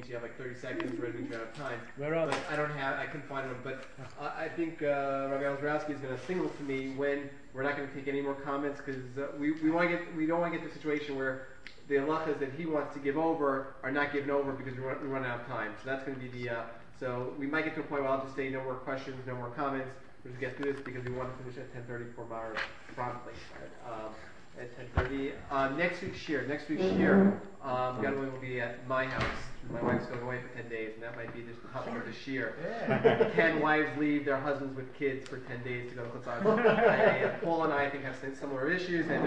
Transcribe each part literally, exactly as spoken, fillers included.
means you have like thirty seconds, ready to out of time. Where are but they? I don't have, I couldn't find them. But uh, I think uh, Rabbi Alzrowski is going to signal to me when we're not going to take any more comments because uh, we we want to get we don't want to get to a situation where the halachas that he wants to give over are not given over because we run, we run out of time. So that's going to be the. Uh, so we might get to a point where I'll just say no more questions, no more comments. We'll just get through this because we want to finish at ten thirty for Mara promptly. Um, at ten thirty. Uh, next week's shir. Next week's shir. Um, God willing, will be at my house. My wife's going away for ten days, and that might be just tough for the shir. Yeah. Can wives leave their husbands with kids for ten days to go to Chutzpah? uh, Paul and I, I think, have similar issues, and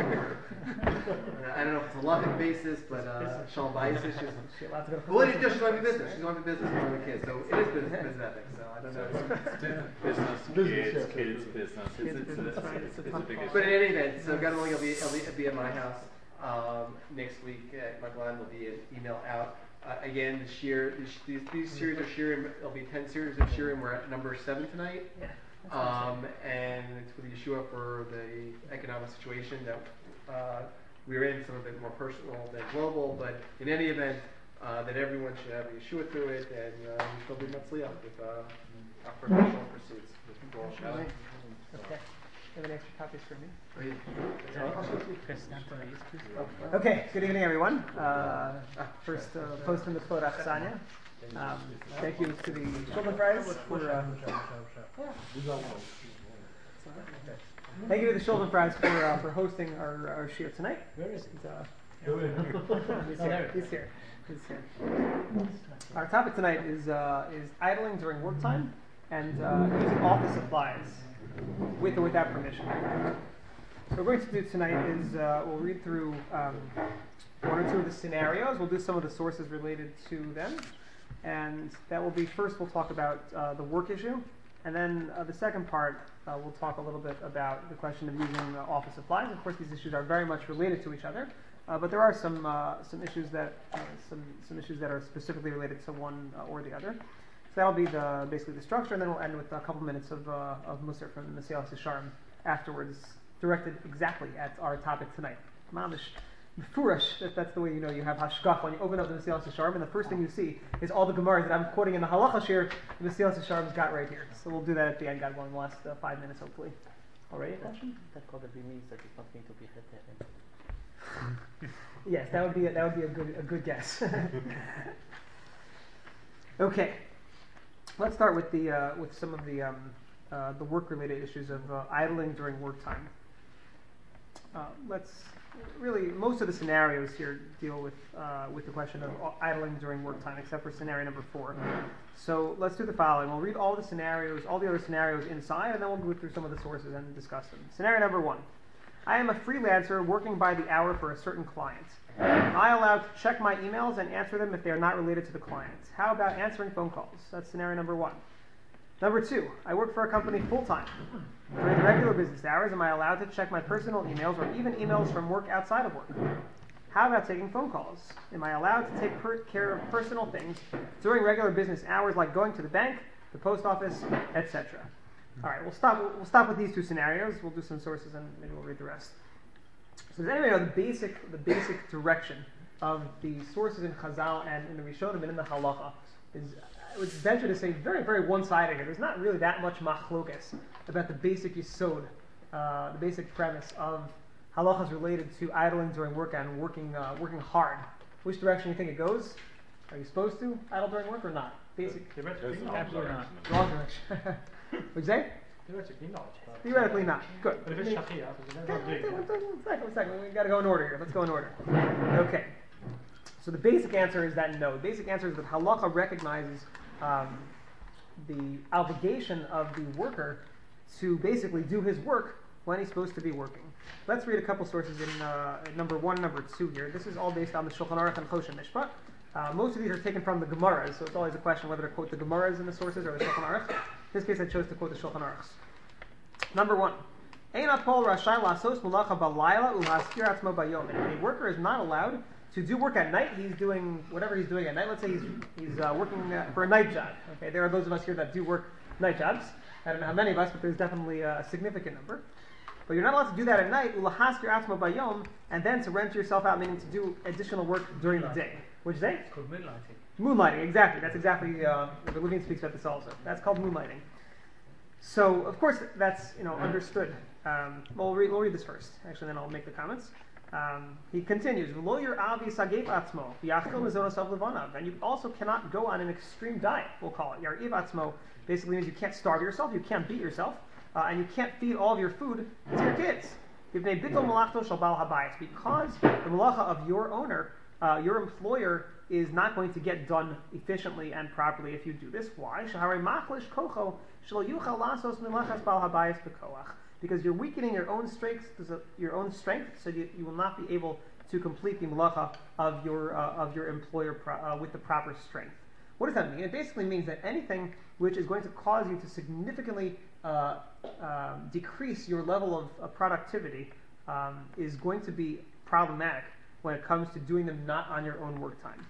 I don't know if it's a loving basis, but uh, Shalom Bayis issues. Well, it is, she's going to be business. She's going to be business with the kids, so it is business, business ethics. So I don't know. Business, kids, kids, business. It's, it's, it's, it's, it's a big issue. But in any event, so God willing, it'll be, it'll be, it'll be at my house um, next week. At Maglan will be an email out. Uh, again, the shir, these, these series of shirim, there'll be ten series of shirim. We're at number seven tonight. Yeah. Um, and it's with Yeshua for the economic situation that uh, we're in, some of it more personal than global, but in any event, uh, that everyone should have Yeshua through it, and uh, we shall be Matzliach with uh, our professional pursuits. Okay. You have any extra copies for me? Oh, okay, good evening, everyone. Uh, first, uh, post in the Kvod Achsanya. Um, thank you to the Shulman Prize for. Uh, thank you to the Shulman Prize for uh, for hosting our our shir tonight. Where is he? Uh, he's, oh, here. he's here. He's here. Our topic tonight is uh, is idling during work time and uh, using office supplies with or without permission. So what we're going to do tonight is uh, we'll read through um, one or two of the scenarios. We'll do some of the sources related to them. And that will be, first we'll talk about uh, the work issue. And then uh, the second part, uh, we'll talk a little bit about the question of using uh, office supplies. Of course, these issues are very much related to each other. Uh, but there are some uh, some issues that uh, some some issues that are specifically related to one uh, or the other. So that'll be the basically the structure, and then we'll end with a couple minutes of uh, of Musar from the Mesilas Yesharim afterwards, directed exactly at our topic tonight. Mamish, Furish, if that's the way you know you have hashkaf when you open up the Mesilas Yesharim, and the first thing you see is all the Gemaras that I'm quoting in the Halacha Shir. The Mesilas Yesharim's got right here. So we'll do that at the end. God willing, the last uh, five minutes hopefully. Already a question? That probably means that it's not going to be head Yes, that would be a, that would be a good a good guess. Okay, let's start with the uh, with some of the um, uh, the work related issues of uh, idling during work time. Uh, let's really most of the scenarios here deal with uh, with the question of idling during work time, except for scenario number four. So let's do the following: we'll read all the scenarios, all the other scenarios inside, and then we'll go through some of the sources and discuss them. Scenario number one. I am a freelancer working by the hour for a certain client. Am I allowed to check my emails and answer them if they are not related to the client? How about answering phone calls? That's scenario number one. Number two, I work for a company full-time. During the regular business hours, am I allowed to check my personal emails or even emails from work outside of work? How about taking phone calls? Am I allowed to take per- care of personal things during regular business hours like going to the bank, the post office, et cetera? All right, we'll stop. We'll stop with these two scenarios. We'll do some sources and maybe we'll read the rest. So does anybody know the basic, the basic direction of the sources in Chazal and in the Rishonim and in the Halacha? Is I would venture to say very, very one-sided here. There's not really that much machlokes about the basic yisod, uh, the basic premise of halachas related to idling during work and working, uh, working hard. Which direction do you think it goes? Are you supposed to idle during work or not? Basic. Absolutely not. Wrong direction. What'd you say? Theoretically not. Theoretically not. Good. But if it's shachiyah, then they're not doing One that. second, one second. We've got to go in order here. Let's go in order. Okay. So the basic answer is that no. The basic answer is that halacha recognizes um, the obligation of the worker to basically do his work when he's supposed to be working. Let's read a couple sources in uh, number one, number two here. This is all based on the Shulchan Aruch and Choshen Mishpat. Uh, most of these are taken from the Gemaras, so it's always a question whether to quote the Gemaras in the sources or the Shulchan Aruch. In this case, I chose to quote the Shulchan Aruch. Number one. A worker is not allowed to do work at night. He's doing whatever he's doing at night. Let's say he's he's uh, working uh, for a night job. Okay, there are those of us here that do work night jobs. I don't know how many of us, but there's definitely a significant number. But you're not allowed to do that at night, and then to rent yourself out, meaning to do additional work during the day. What'd you say? It's called moonlighting. Moonlighting, exactly. That's exactly, uh, the Levine speaks about this also. That's called moonlighting. So, of course, that's, you know, understood. Um, well, we'll read, we'll read this first. Actually, then I'll make the comments. Um, he continues, "V'lo yir'av yisagef atzmo, v'yachil mezonos levanav." And you also cannot go on an extreme diet, we'll call it. Yar'iv atzmo basically means you can't starve yourself, you can't beat yourself, uh, and you can't feed all of your food to your kids. Yivnei bittul malachto shel bal habayis, because the malacha of your owner, uh, your employer, is not going to get done efficiently and properly if you do this. Why? Shaharei machlish kocho shelo yuchal lasos melachas bal habayis b'koach. Because you're weakening your own strength, your own strength, so you, you will not be able to complete the malacha of your uh, of your employer pro, uh, with the proper strength. What does that mean? It basically means that anything which is going to cause you to significantly uh, uh, decrease your level of, of productivity um, is going to be problematic when it comes to doing them not on your own work time.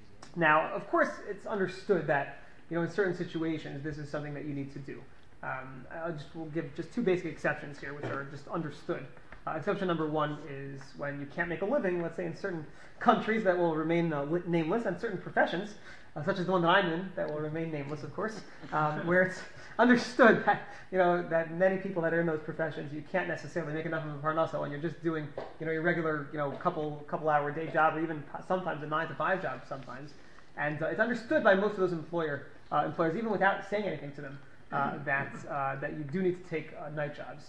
Now, of course, it's understood that, you know, in certain situations, this is something that you need to do. Um, I'll just we'll give just two basic exceptions here, which are just understood. Uh, exception number one is when you can't make a living, let's say in certain countries that will remain uh, li- nameless, and certain professions, uh, such as the one that I'm in, that will remain nameless, of course, um, where it's understood that, you know, that many people that are in those professions, you can't necessarily make enough of a parnasa when you're just doing, you know, your regular, you know, couple couple hour day job, or even sometimes a nine to five job sometimes. And uh, it's understood by most of those employer uh, employers, even without saying anything to them, Uh, that uh, that you do need to take uh, night jobs.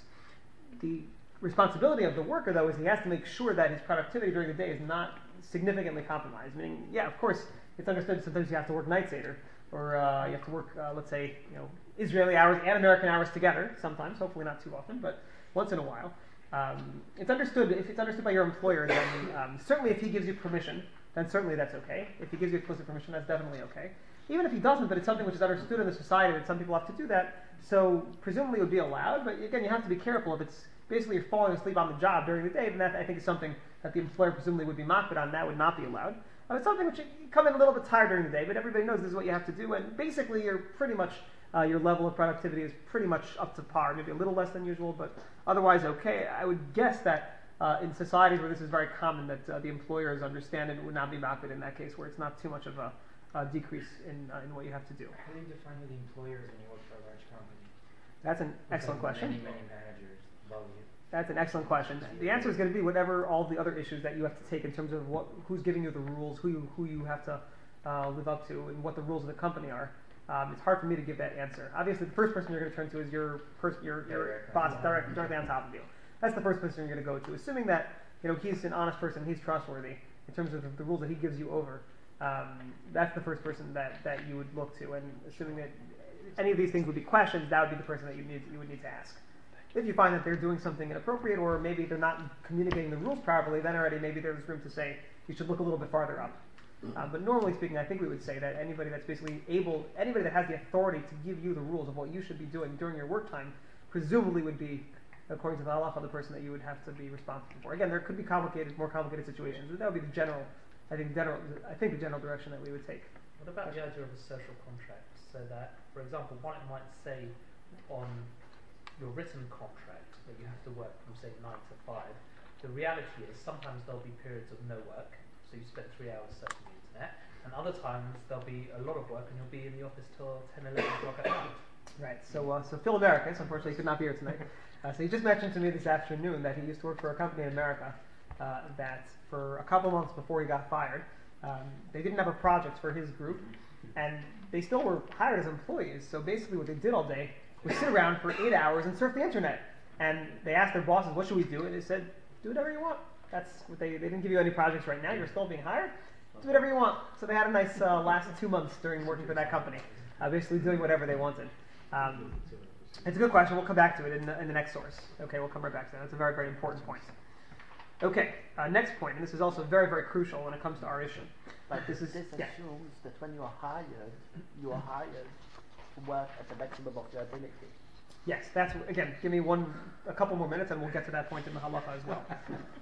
The responsibility of the worker, though, is he has to make sure that his productivity during the day is not significantly compromised. Meaning, yeah, of course, it's understood sometimes you have to work night seder, or uh, you have to work, uh, let's say, you know, Israeli hours and American hours together. Sometimes, hopefully not too often, but once in a while. Um, it's understood. If it's understood by your employer, then um, certainly if he gives you permission, then certainly that's okay. If he gives you explicit permission, that's definitely okay. Even if he doesn't, but it's something which is understood in the society that some people have to do that, so presumably it would be allowed, but again, you have to be careful. If it's basically you're falling asleep on the job during the day, then that I think is something that the employer presumably would be mocked on, that would not be allowed. Uh, it's something which you come in a little bit tired during the day, but everybody knows this is what you have to do, and basically you're pretty much, uh, your level of productivity is pretty much up to par, maybe a little less than usual, but otherwise okay. I would guess that uh, in societies where this is very common, that uh, the employers understand it would not be mocked in that case, where it's not too much of a Uh, decrease in uh, in what you have to do. How do you define who the employers when you work for a large company? That's an With excellent like question. Many, many managers above you. That's an excellent question. The answer is going to be whatever all the other issues that you have to take in terms of what who's giving you the rules, who you who you have to uh, live up to, and what the rules of the company are. Um, it's hard for me to give that answer. Obviously, the first person you're going to turn to is your person, your your Direct. boss, direct, directly on top of you. That's the first person you're going to go to, assuming that, you know, he's an honest person, he's trustworthy in terms of the, the rules that he gives you over. Um, that's the first person that, that you would look to, and assuming that any of these things would be questions, that would be the person that you need you would need to ask. If you find that they're doing something inappropriate, or maybe they're not communicating the rules properly, then already maybe there's room to say you should look a little bit farther up. Uh, but normally speaking, I think we would say that anybody that's basically able, anybody that has the authority to give you the rules of what you should be doing during your work time, presumably would be, according to the halacha, the person that you would have to be responsible for. Again, there could be complicated, more complicated situations, but that would be the general. I think general. I think the general direction that we would take. What about the idea of a social contract? So that, for example, one it might say on your written contract that you have to work from say nine to five. The reality is sometimes there'll be periods of no work, so you spend three hours searching the internet, and other times there'll be a lot of work and you'll be in the office till ten, eleven o'clock at night. Right. So, uh, so Phil Americus, unfortunately, could not be here tonight. Uh, so he just mentioned to me this afternoon that he used to work for a company in America uh, that, for a couple months before he got fired, um, they didn't have a project for his group, and they still were hired as employees. So basically, what they did all day was sit around for eight hours and surf the internet. And they asked their bosses, "What should we do?" And they said, "Do whatever you want." That's what they. They didn't give you any projects right now. You're still being hired. Do whatever you want. So they had a nice uh, last two months during working for that company, uh, basically doing whatever they wanted. Um, it's a good question. We'll come back to it in the, in the next source. Okay, we'll come right back to that. That's a very, very important point. Okay, uh, next point, and this is also very, very crucial when it comes to our issue. But this this, is this yeah. assumes that when you are hired, you are hired to work at the maximum of your ability. Yes, that's again. Give me one, a couple more minutes, and we'll get to that point in the halacha as well.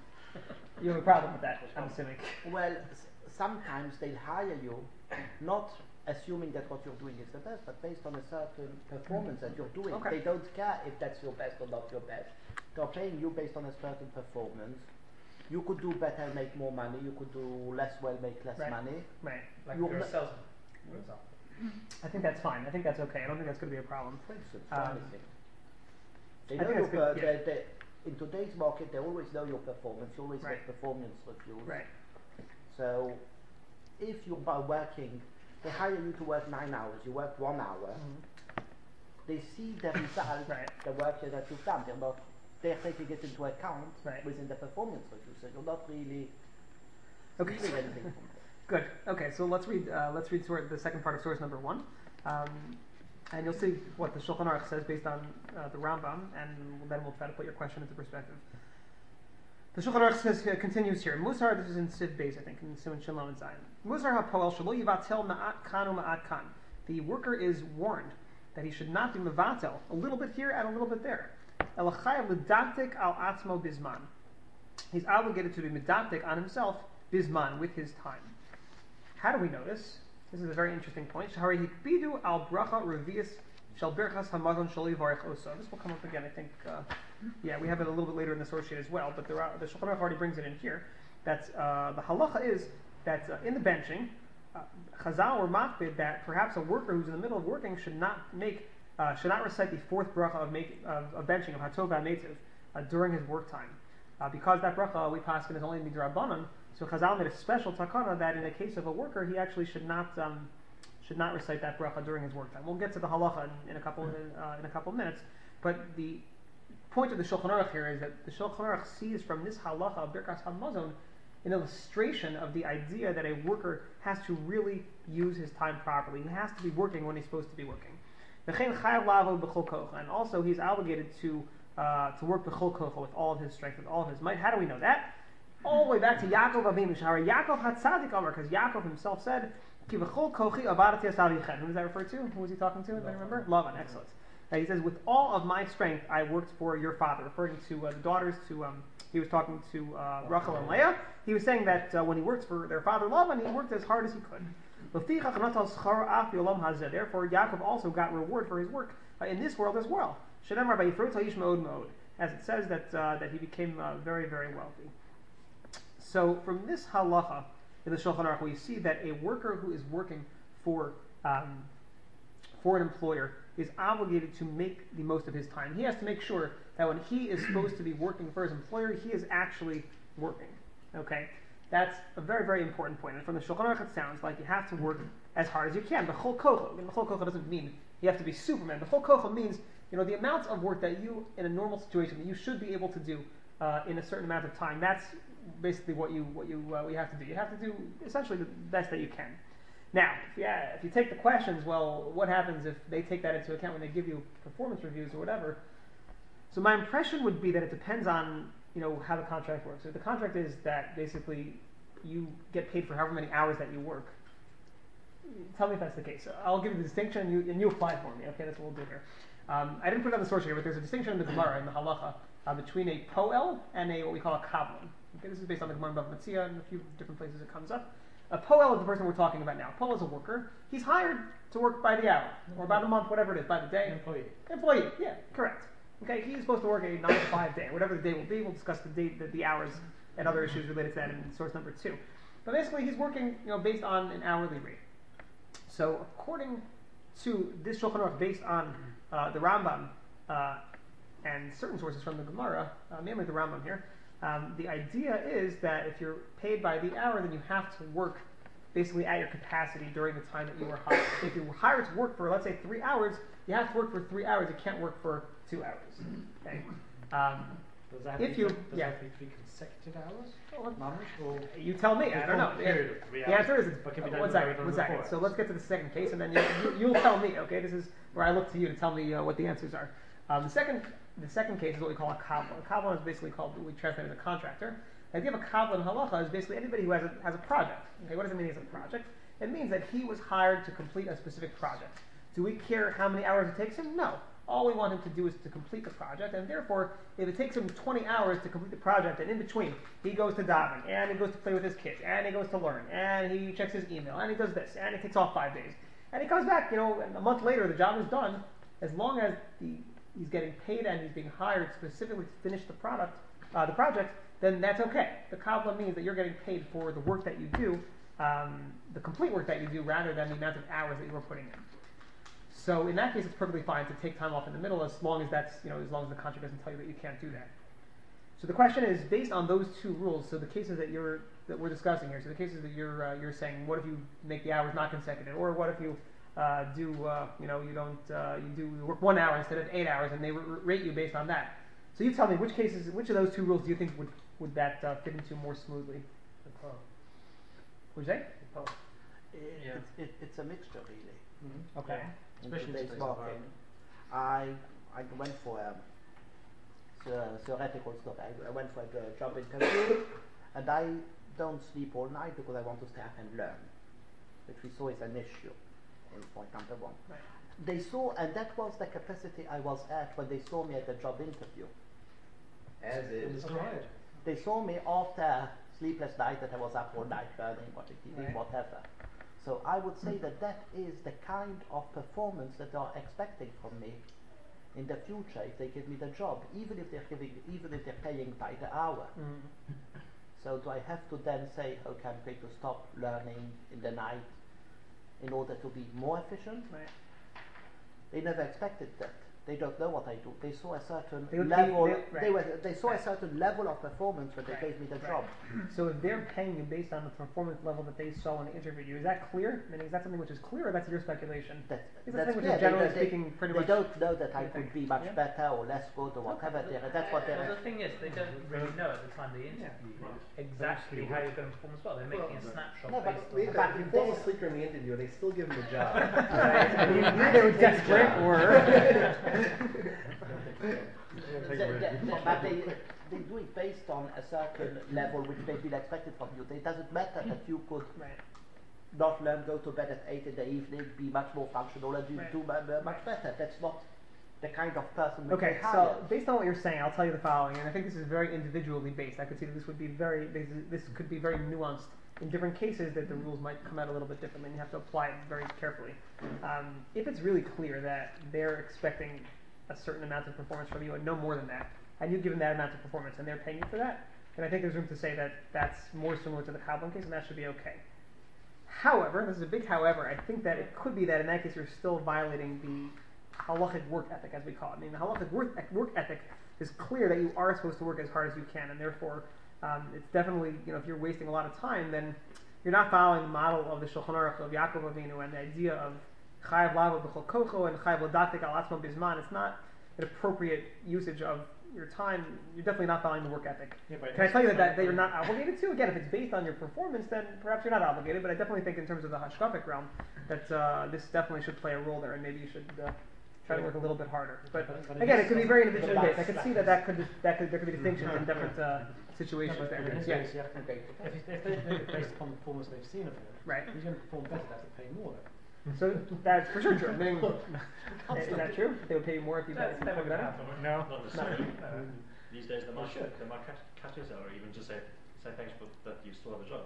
You have a problem with that, I'm assuming. Well, s- sometimes they'll hire you not assuming that what you're doing is the best, but based on a certain performance that you're doing. Okay. They don't care if that's your best or not your best. They're paying you based on a certain performance, You could do better, make more money. You could do less well, make less Right. money. Right. Like You- you're a salesman, for example. I think that's fine. I think that's okay. I don't think that's going to be a problem. For instance, Um, for anything. They I know think your, that's good, per- yeah. they, they, in today's market, they always know your performance. You always Right. get performance reviews. Right. So, if you're by working, they hire you to work nine hours. You work one hour. Mhm. They see the result, Right. the work that you've done. They're not. They're taking it into account Right. within the performance review. So you're not really Okay. feeling anything from it. Good. Okay, so let's read. Uh, let's read sort the second part of source number one, um, and you'll see what the Shulchan Aruch says based on uh, the Rambam, and then we'll try to put your question into perspective. The Shulchan Aruch says, uh, continues here. Musar, this is in Siv Beis, I think, in Simon Shalom and Zion. Musar hapoel shelo yivatel ma'at kan ma'at kan. The worker is warned that he should not be mevatel, a little bit here and a little bit there. Elachai l'daktik al atzmo bizman. He's obligated to be medaktik on himself bizman, with his time. How do we know this? This is a very interesting point. Shahari hikbidu al bracha revius shel birchas hamazon shel yivarech oso. This will come up again, I think. Uh, yeah, we have it a little bit later in the source sheet as well, but the, the Shulchan Aruch already brings it in here. That uh, the halacha is that uh, in the benching, uh, Chazal or makbid that perhaps a worker who's in the middle of working should not make, uh, should not recite the fourth bracha of, make, of, of benching of Hatov HaMeitiv uh, during his work time, uh, because that bracha we paskin is only midrabanan. So Chazal made a special takana that in the case of a worker, he actually should not um, should not recite that bracha during his work time. We'll get to the halacha in, in a couple uh, in a couple of minutes, but the point of the Shulchan Aruch here is that the Shulchan Aruch sees from this halacha of Birkas Hamazon an illustration of the idea that a worker has to really use his time properly. He has to be working when he's supposed to be working. And also he's obligated to uh, to work b'chol kocho, with all of his strength, with all of his might. How do we know that? All the way back to Yaakov Avinu. Shahar Yaakov HaTzadik Amar, because Yaakov himself said, Ki v'chol kochi avadati asavichem. Who does that refer to? Who was he talking to? Anybody remember? Lavan. Excellent. Now he says, with all of my strength, I worked for your father, referring to uh, the daughters. To um, he was talking to uh, Rachel and Leah. He was saying that uh, when he worked for their father Lavan, he worked as hard as he could. Therefore, Yaakov also got reward for his work uh, in this world as well. As it says that uh, that he became uh, very, very wealthy. So from this halacha in the Shulchan Aruch, we see that a worker who is working for um, for an employer is obligated to make the most of his time. He has to make sure that when he is supposed to be working for his employer, he is actually working. Okay, that's a very, very important point. And from the Shulchan Aruch, it sounds like you have to work as hard as you can. B'chol kocho. And b'chol kocho doesn't mean you have to be Superman. B'chol kocho means, you know, the amount of work that you, in a normal situation, that you should be able to do uh, in a certain amount of time. That's basically what you what you uh, what you have to do. You have to do essentially the best that you can. Now, if you, uh, if you take the questions, well, what happens if they take that into account when they give you performance reviews or whatever? So my impression would be that it depends on, you know, how the contract works. If the contract is that basically you get paid for however many hours that you work, tell me if that's the case. I'll give you the distinction, and you, and you apply for me. Okay, that's what we'll do here. Um, I didn't put it on the source here, but there's a distinction in the Gemara, in the Halacha, uh, between a poel and a what we call a kavlan. Okay, this is based on the Gemara Bava Metzia, and a few different places it comes up. A poel is the person we're talking about now. Poel is a worker. He's hired to work by the hour, or about a month, whatever it is, by the day. Employee. Employee, yeah, correct. Okay, he's supposed to work a nine to five day, whatever the day will be. We'll discuss the date, the, the hours, and other issues related to that in source number two. But basically, he's working, you know, based on an hourly rate. So, according to this Shulchan Aruch, based on uh, the Rambam uh, and certain sources from the Gemara, uh, mainly the Rambam here, um, the idea is that if you're paid by the hour, then you have to work basically at your capacity during the time that you were hired. If you were hired to work for, let's say, three hours, you have to work for three hours. You can't work for two hours. Okay. Um, Does that have If to you- be, does yeah. that have to be three consecutive hours? well, Mamish, or you tell me. I don't know. a period of three The hours? answer is But can be uh, done one with second. everything One second. before. So let's get to the second case, and then you, you, you'll tell me. Okay, this is where I look to you to tell me uh, what the answers are. Um, the second, the second case is what we call a kavlan. A kavlan is basically called, we translate as a contractor. The idea of a kavlan halacha is basically anybody who has a, has a project. Okay, what does it mean he has a project? It means that he was hired to complete a specific project. Do we care how many hours it takes him? No. All we want him to do is to complete the project, and therefore, if it takes him twenty hours to complete the project, and in between, he goes to davening, and he goes to play with his kids, and he goes to learn, and he checks his email, and he does this, and he takes off five days, and he comes back, you know, and a month later, the job is done. As long as the, he's getting paid and he's being hired specifically to finish the product, uh, the project, then that's okay. The kabbalah means that you're getting paid for the work that you do, um, the complete work that you do, rather than the amount of hours that you were putting in. So in that case, it's perfectly fine to take time off in the middle, as long as that's, you know, as long as the contract doesn't tell you that you can't do that. So the question is, based on those two rules, so the cases that you're that we're discussing here, so the cases that you're uh, you're saying, what if you make the hours not consecutive, or what if you uh, do, uh, you know, you don't uh, you do you work one hour instead of eight hours, and they r- rate you based on that. So you tell me which cases, which of those two rules do you think would would that uh, fit into more smoothly? The poem. Would you say? The poem. It, Yeah. it's, it, it's a mixture really. Mm-hmm. Okay. In Especially in today's today's market. environment. I I went for a the- theoretical stuff. I, I went for a job interview, and I don't sleep all night because I want to stay up and learn, which we saw is an issue in point number one. Right. They saw, and that was the capacity I was at when they saw me at the job interview. As It is. was required. They saw me after sleepless night that I was up all night learning, watching T V, Right. whatever. So I would say that that is the kind of performance that they are expecting from me in the future if they give me the job, even if they're giving, even if they're paying by the hour. Mm. So do I have to then say, okay, I'm going to stop learning in the night in order to be more efficient? Right. They never expected that. They don't know what I do. They saw a certain They would pay- level. they- They, right. were. They saw Right. a certain level of performance when they Right. gave me the Right. job. So if they're paying you based on the performance level that they saw when they interviewed you, is that clear? I mean, is that something which is clear, or that's your speculation? That, Is that that's something which clear. is generally they, they, speaking pretty they much? don't know that I you could think? be much Yeah. better or less good or whatever. Okay. They're, that's what Well, they're. the thing is, they don't really know at the time they interview you exactly how you're going to perform as well. They're making a snapshot No, but based we- on but If he they- falls asleep during the interview, they still give him the job. And you knew they were desperate, or They- they- they- but they, they do it based on a certain level which they feel expected from you. It doesn't matter that you could right. not learn, go to bed at eight in the evening, be much more functional, and you Right. do mu- mu- much better. That's not the kind of person which Okay, they so hire. based on what you're saying, I'll tell you the following, and I think this is very individually based. I could see that this would be very, this, is- this could be very nuanced. In different cases, that the rules might come out a little bit differently, and you have to apply it very carefully. Um, if it's really clear that they're expecting a certain amount of performance from you and no more than that, and you've given that amount of performance and they're paying you for that, then I think there's room to say that that's more similar to the Kabbalah case, and that should be okay. However, this is a big however, I think that it could be that in that case you're still violating the halachic work ethic, as we call it. I mean, the halachic work, work ethic is clear that you are supposed to work as hard as you can, and therefore um, it's definitely, you know, if you're wasting a lot of time, then you're not following the model of the Shulchan Aruch of Yaakov Avinu and the idea of chayav lavo b'chol kocho and chayav l'datik al atzmo bizman. It's not an appropriate usage of your time. You're definitely not following the work ethic. Yeah, but Can I tell you that, that, that you're not obligated to? Again, if it's based on your performance, then perhaps you're not obligated, but I definitely think in terms of the hashkafic realm that uh, this definitely should play a role there, and maybe you should uh, try to work a little bit harder. But But- but again, in it could be this- very but individually based. I that's could see that that could, that could there could be distinctions in Mhm. different uh, situations No, but- there. but in this Yeah. case, you have to, Okay. if, it's- if they do it based upon the performance they've seen of him, Right. he's going to perform better, they have to pay more though. So that's for sure true. I mean, is that true? They would pay you more if you That's if you never performed going to better? happen. No. Not necessarily. No. These days, there might, should. there might catch, catches or even just say, say thanks, but that you still have a job.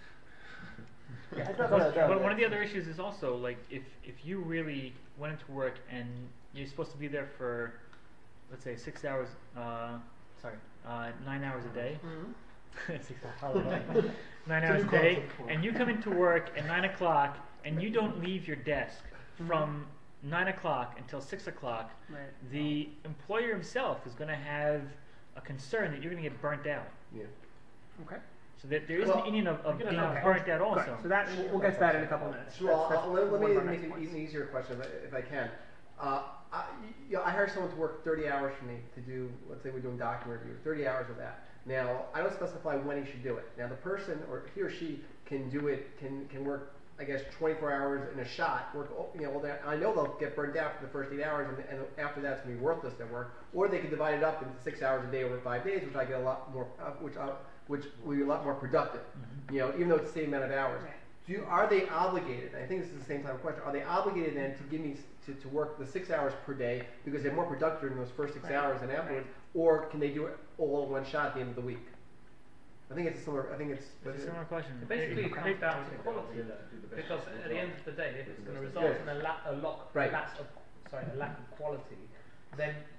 I don't But, know, but no, one of the other issues is also like if if you really went into work and you're supposed to be there for, let's say six hours, uh, sorry, uh, nine hours a day, Mm-hmm. six hours, nine hours a day, and you come into work at nine o'clock and you don't leave your desk from nine o'clock until six o'clock, Right. the employer himself is going to have a concern that you're going to get burnt out. Yeah. Okay. So that there is Well, an Indian of, of you're being gonna have- burnt out Good. also. So that we'll, we'll get to that in a couple of minutes. So I'll, That's- I'll- that's let, let one me of our make next it points. an easier question if I, if I can. Uh, I, you know, I hire someone to work thirty hours for me to do, let's say we're doing document review, thirty hours of that. Now, I don't specify when he should do it. Now, the person, or he or she, can do it, can, can work, I guess, twenty-four hours in a shot. Work, oh, you know, well, they- I know they'll get burned out for the first eight hours, and, and after that's going to be worthless, their work. Or they can divide it up into six hours a day over five days, which I get a lot more, uh, which uh, which will be a lot more productive. You know, even though it's the same amount of hours. Right. Do you, are they obligated? I think this is the same type of question. Are they obligated then to give me s- to, to work the six hours per day because they're more productive in those first six Right. hours than afterwards, or can they do it all in one shot at the end of the week? I think it's a similar. I think it's. It's a similar question. So basically, it It- comes down to quality, Do the best because possible at the job. end of the day, if it's going to result Yeah. in a, la- a, lock, Right. a, lapse of, sorry, a lack of quality, then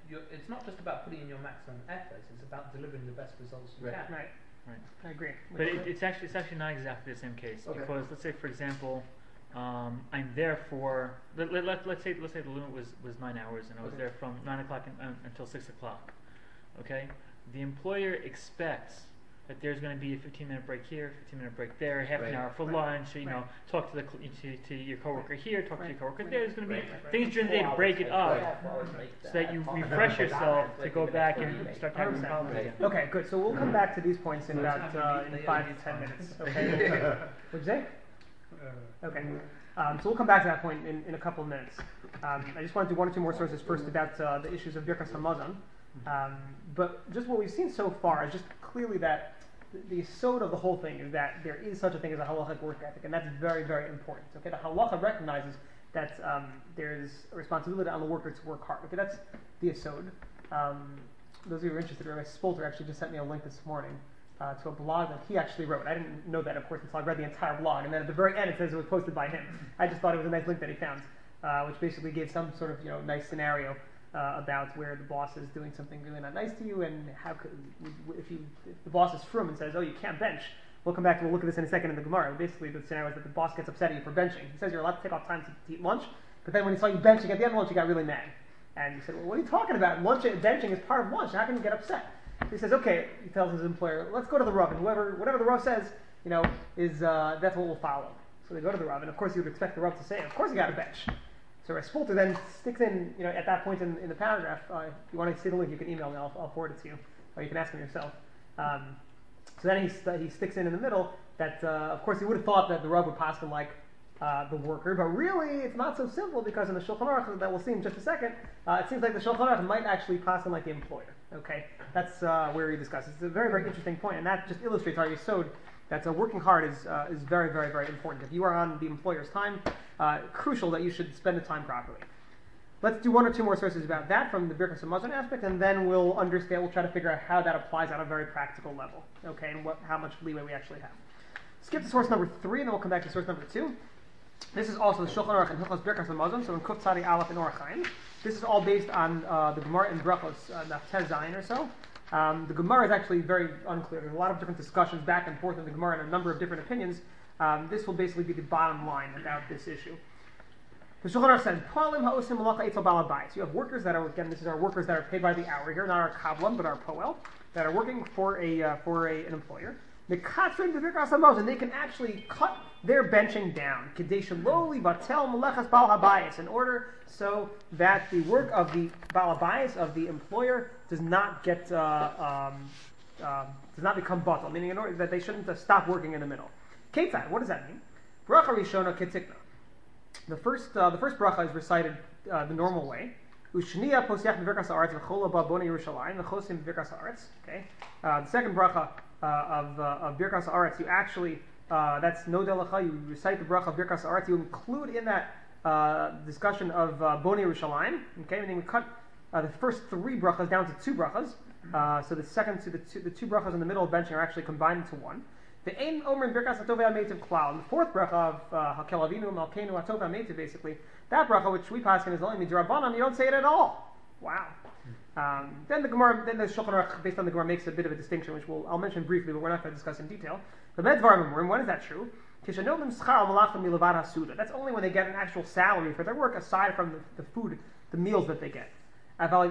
you're, it's not just about putting in your maximum efforts. It's about delivering the best results you Right. can. Right. Right. I agree. But it, it's actually it's actually not exactly the same case Okay. because let's say for example, um, I'm there for let, let, let, let's say let's say the limit was, was nine hours and I was Okay. there from nine o'clock in, um, until six o'clock. Okay, the employer expects that there's going to be a fifteen minute break here, fifteen minute break there, half Right. an hour for Right. lunch. You know, Right. talk to the cl- to, to your coworker here, talk to Right. your coworker Right. there. There's going to be Right. Right. things during the day to break it up Right. so that you refresh yourself to go back and start having problems Right. again. Okay, good. So we'll come back to these points in So about it's uh, happening in in five the to ten early minutes. times. Okay. What'd you say? Okay. Um, so we'll come back to that point in, in a couple of minutes. Um, I just want to do one or two more sources first about uh, the issues of Birkas Hamazon. Um, but just what we've seen so far is just clearly that the, the yesod of the whole thing is that there is such a thing as a halachic work ethic, and that's very, very important. Okay, the halacha recognizes that um, there's a responsibility on the worker to work hard. Okay, that's the yesod. Um, those of you who are interested, Rabbi Spolter actually just sent me a link this morning uh, to a blog that he actually wrote. I didn't know that, of course, until I read the entire blog, and then at the very end it says it was posted by him. I just thought it was a nice link that he found, uh, which basically gave some sort of you know nice scenario uh, about where the boss is doing something really not nice to you, and how could if you if the boss is frum and says, "Oh, you can't bench." We'll come back to we'll look at this in a second in the Gemara. Basically, the scenario is that the boss gets upset at you for benching. He says you're allowed to take off time to, to eat lunch, but then when he saw you benching at the end of lunch, he got really mad. And he said, well, what are you talking about? Lunch, benching is part of lunch. How can you get upset? He says, okay, he tells his employer, let's go to the Rav, and whoever, whatever the Rav says, you know, is uh, that's what we'll follow. So they go to the Rav, and of course you would expect the Rav to say, of course you got to bench. So Spolter then sticks in, you know, at that point in, in the paragraph, uh, if you want to see the link, you can email me, I'll, I'll forward it to you, or you can ask him yourself. Um, so then he, st- he sticks in in the middle that, uh, of course, he would have thought that the Rav would pass him like Uh, the worker, but really it's not so simple because in the Shulchan Aruch that we'll see in just a second, uh, it seems like the Shulchan Aruch might actually pass him like the employer. Okay, that's uh, where he discusses. It's a very very interesting point, and that just illustrates our yesod that uh, working hard is uh, is very very very important. If you are on the employer's time, uh, crucial that you should spend the time properly. Let's do one or two more sources about that from the Birkas Hamazon aspect, and then we'll understand. We'll try to figure out how that applies on a very practical level. Okay, and what how much leeway we actually have. Skip to source number three, and then we'll come back to source number two. This is also the Shulchan Aruch and Hilchos Birkas Hamazon, so in Kuf Tzadi Aleph and Orach Chaim. This is all based on uh, the Gemara in Brachos, uh, Naftez Zayin or so. Um, the Gemara is actually very unclear. There's a lot of different discussions back and forth in the Gemara and a number of different opinions. Um, this will basically be the bottom line about this issue. The Shulchan Aruch says, "Poalim ha'osim malacha etzel ba'al habayis." You have workers that are, again, this is our workers that are paid by the hour here, not our kablan, but our poel, that are working for a uh, for a, an employer. The katrin the Birkas Hamazon, they can actually cut their benching down, kedei lowly batel melechas ba'al habayis, in order so that the work of the ba'al habayis of the employer does not get uh, um, uh, does not become batal, meaning in order that they shouldn't uh, stop working in the middle. Ketzad, what does that mean? Bracha rishona ketikna. The first uh, the first bracha is recited uh, the normal way. Ushniya posiach b'Birkas haaretz v'chol haba b'nei Yerushalayim v'chosim b'Birkas haaretz. Okay. Uh, the second bracha uh, of uh, of Birkas haaretz, you actually uh, that's nodeh lecha. You recite the bracha of Birkas haaretz. You include in that uh, discussion of uh, b'nei Yerushalayim. Okay. Meaning we cut uh, the first three brachas down to two brachas. Uh, so the second to the two, the two brachas in the middle of benching are actually combined into one. The ein omer Birkas hatov ha'meitiv klal. And the fourth bracha of Hakel Avinu Malkeinu hatov ha'meitiv, basically that bracha which we pass in is only midrabanan. You don't say it at all. Wow. Um, then the Gemara, then the Shulchan Aruch, based on the Gemara, makes a bit of a distinction, which we'll, I'll mention briefly, but we're not going to discuss in detail. The Medvar Memurim, when is that true? That's only when they get an actual salary for their work aside from the, the food, the meals that they get. But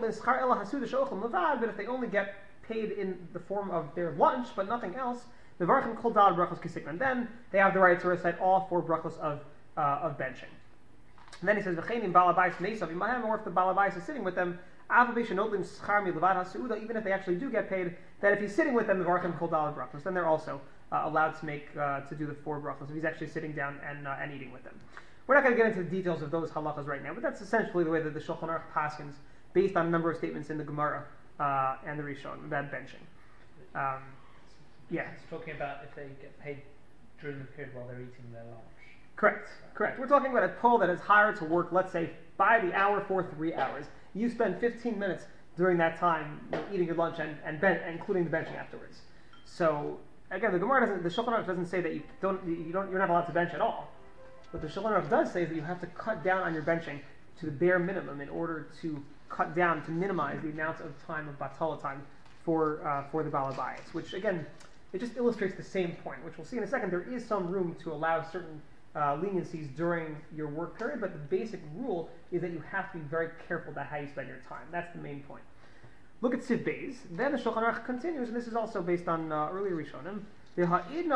if they only get paid in the form of their lunch, but nothing else, and then they have the right to recite all four brachos of uh, of benching. And then he says, or if the balabais is sitting with them, even if they actually do get paid, that if he's sitting with them, then they're also uh, allowed to make uh, to do the four brachos if he's actually sitting down and uh, and eating with them. We're not going to get into the details of those halachas right now, but that's essentially the way that the Shulchan Aruch paskins, based on a number of statements in the Gemara uh, and the Rishon about benching. Um, yeah. It's talking about if they get paid during the period while they're eating their lunch. Correct. Correct. We're talking about a pole that is hired to work, let's say, by the hour for three hours. You spend fifteen minutes during that time, you know, eating your lunch and and ben- including the benching afterwards. So again, the Gemara doesn't, the Shulchan Aruch doesn't say that you don't, you don't, you're not allowed to bench at all. What the Shulchan Aruch does say is that you have to cut down on your benching to the bare minimum in order to cut down to minimize the amount of time of batala time for uh, for the balabayas, which again, it just illustrates the same point, which we'll see in a second. There is some room to allow certain uh, leniencies during your work period, but the basic rule is that you have to be very careful about how you spend your time. That's the main point. Look at Siv Beis. Then the Shulchan Aruch continues, and this is also based on uh, earlier Rishonim. But today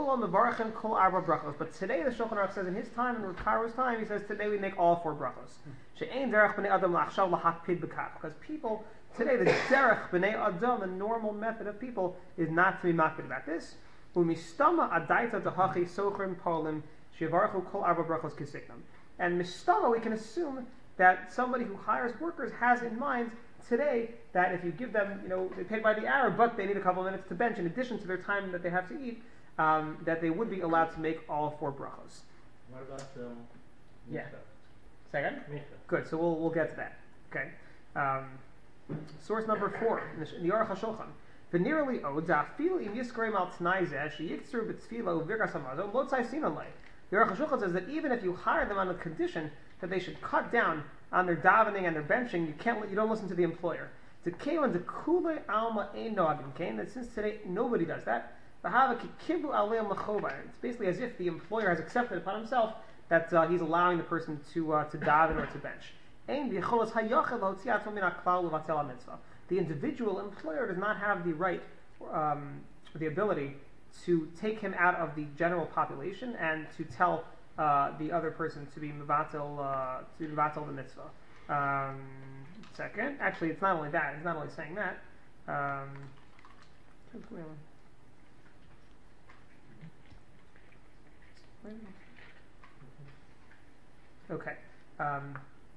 the Shulchan Aruch says in his time, in Rekaro's time, he says today we make all four brachos. Because people, today the derech b'nei adam, the normal method of people, is not to be makbid about this. And mistama, we can assume that somebody who hires workers has in mind today that if you give them, you know, they pay by the hour, but they need a couple of minutes to bench in addition to their time that they have to eat, um, that they would be allowed to make all four brachos. What about um, Yeah. mikveh? Second? Mikveh. Good, so we'll, we'll get to that. Okay. Um, source number four, in the, in the Aruch HaShulchan. V'nirali od, za'afilu im yiskarem al t'nai zeh, sheyiktzeru b'tfila u'virgas hamazo, lo tzai lei. The Aruch HaShulchan says that even if you hire them on the condition that they should cut down on their davening and their benching, you can't, you don't listen to the employer. To Kavan, to Kule Alma Ein Noagim Kain, that since today nobody does that, it's basically as if the employer has accepted upon himself that uh, he's allowing the person to uh, to daven or to bench. The individual employer does not have the right, um, the ability to take him out of the general population and to tell uh, the other person to be mevatel, uh, to be mevatel the mitzvah. Um, second, actually, it's not only that. It's not only saying that. Um, okay. Um,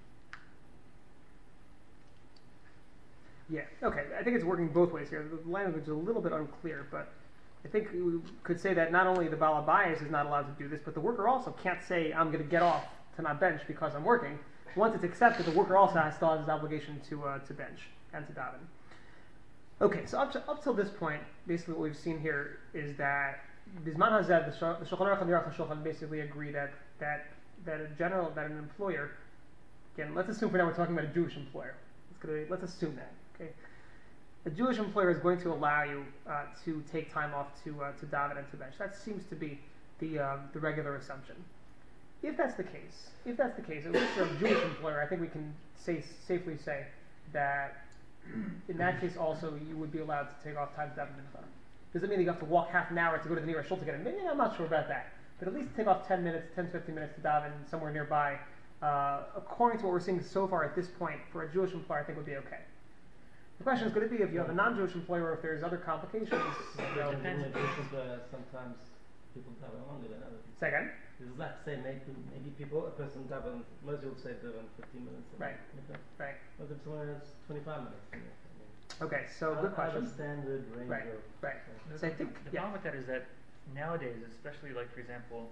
yeah. Okay. I think it's working both ways here. The language is a little bit unclear, but I think we could say that not only the balabayas is not allowed to do this, but the worker also can't say, I'm going to get off to not bench because I'm working. Once it's accepted, the worker also has still has his obligation to uh, to bench and to daven. Okay, so up to, up till this point, basically what we've seen here is that Bisman Hazed, the Shulchan Aruch and the Aruch HaShulchan basically agree that that that a general that an employer, again, let's assume for now we're talking about a Jewish employer. Let's, go, let's assume that. Okay. A Jewish employer is going to allow you uh, to take time off to uh, to daven and to bench. That seems to be the um, the regular assumption. If that's the case, if that's the case, at least for a Jewish employer, I think we can say safely say that in that case also you would be allowed to take off time to daven mincha. Does it mean that you have to walk half an hour to go to the nearest shul to get a minyan? I'm not sure about that, but at least take off ten minutes, ten to fifteen minutes to daven somewhere nearby. Uh, according to what we're seeing so far at this point, for a Jewish employer, I think would be okay. The question is going to be if you have a non-Jewish employer or if there's other complications. It Well, it depends. uh, sometimes people daven longer than others. Say again? Does that say maybe, maybe people, a person daven, most people say daven fifteen minutes. Right. Okay. Right. What if someone has twenty-five minutes? I mean, Okay, so I- good I have question. a standard range Right, of. right. The, So I think, the yeah. problem with that is that nowadays, especially like for example,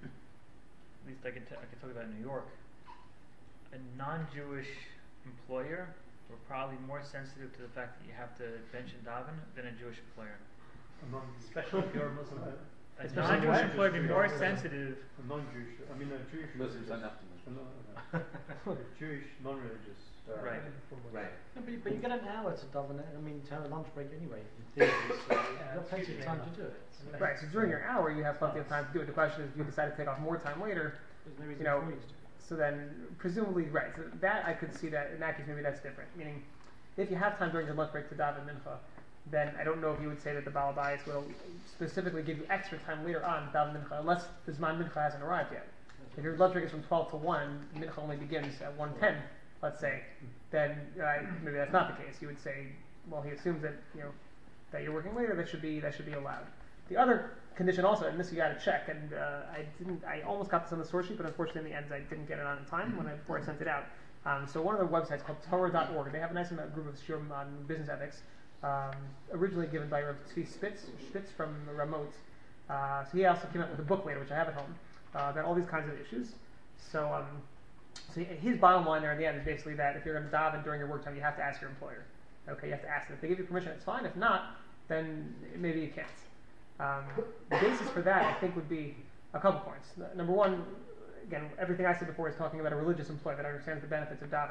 at least I can t- I can talk about New York, a non-Jewish employer are probably more sensitive to the fact that you have to bench and daven than a Jewish employer. Especially if you're a Muslim. A Especially non-Jewish white employer would be more Jews. sensitive. A non-Jewish, I mean a Jewish. Muslims don't religious- have to uh, no, no, no. A Jewish, non-religious. Uh, Right. Right. No, but, you- but you get an hour to daven it. I mean, to have a lunch break anyway. In theory, so you've got plenty of time to do it. So Right, so during your hour you have plenty of time to do it. The question is if you decide to take off more time later, There's no reason you know, for employees to. so then presumably, right, so that I could see that in that case maybe that's different. Meaning, if you have time during your lunch break to daven mincha, then I don't know if you would say that the Baal Bayis will specifically give you extra time later on to daven mincha, unless the Zman mincha hasn't arrived yet. If your lunch break is from twelve to one, mincha only begins at one ten, let's say, then uh, maybe that's not the case. You would say, well, he assumes that you know that you're working later. That should be that should be allowed. The other condition also, and this you got to check, and uh, I didn't. I almost got this on the source sheet, but unfortunately in the end I didn't get it on in time when I, before I sent it out. Um, so one of their websites called Torah dot org. They have a nice group of shiurim on business ethics, um, originally given by Rav Tzvi Spitz, Spitz from Ramot. Uh, so he also came out with a book later, which I have at home, uh, about all these kinds of issues. So, um, so his bottom line there in the end is basically that if you're going to daven during your work time, you have to ask your employer. Okay, you have to ask them. If they give you permission, it's fine. If not, then maybe you can't. Um, the basis for that, I think, would be a couple points. Number one, again, everything I said before is talking about a religious employer that understands the benefits of davening.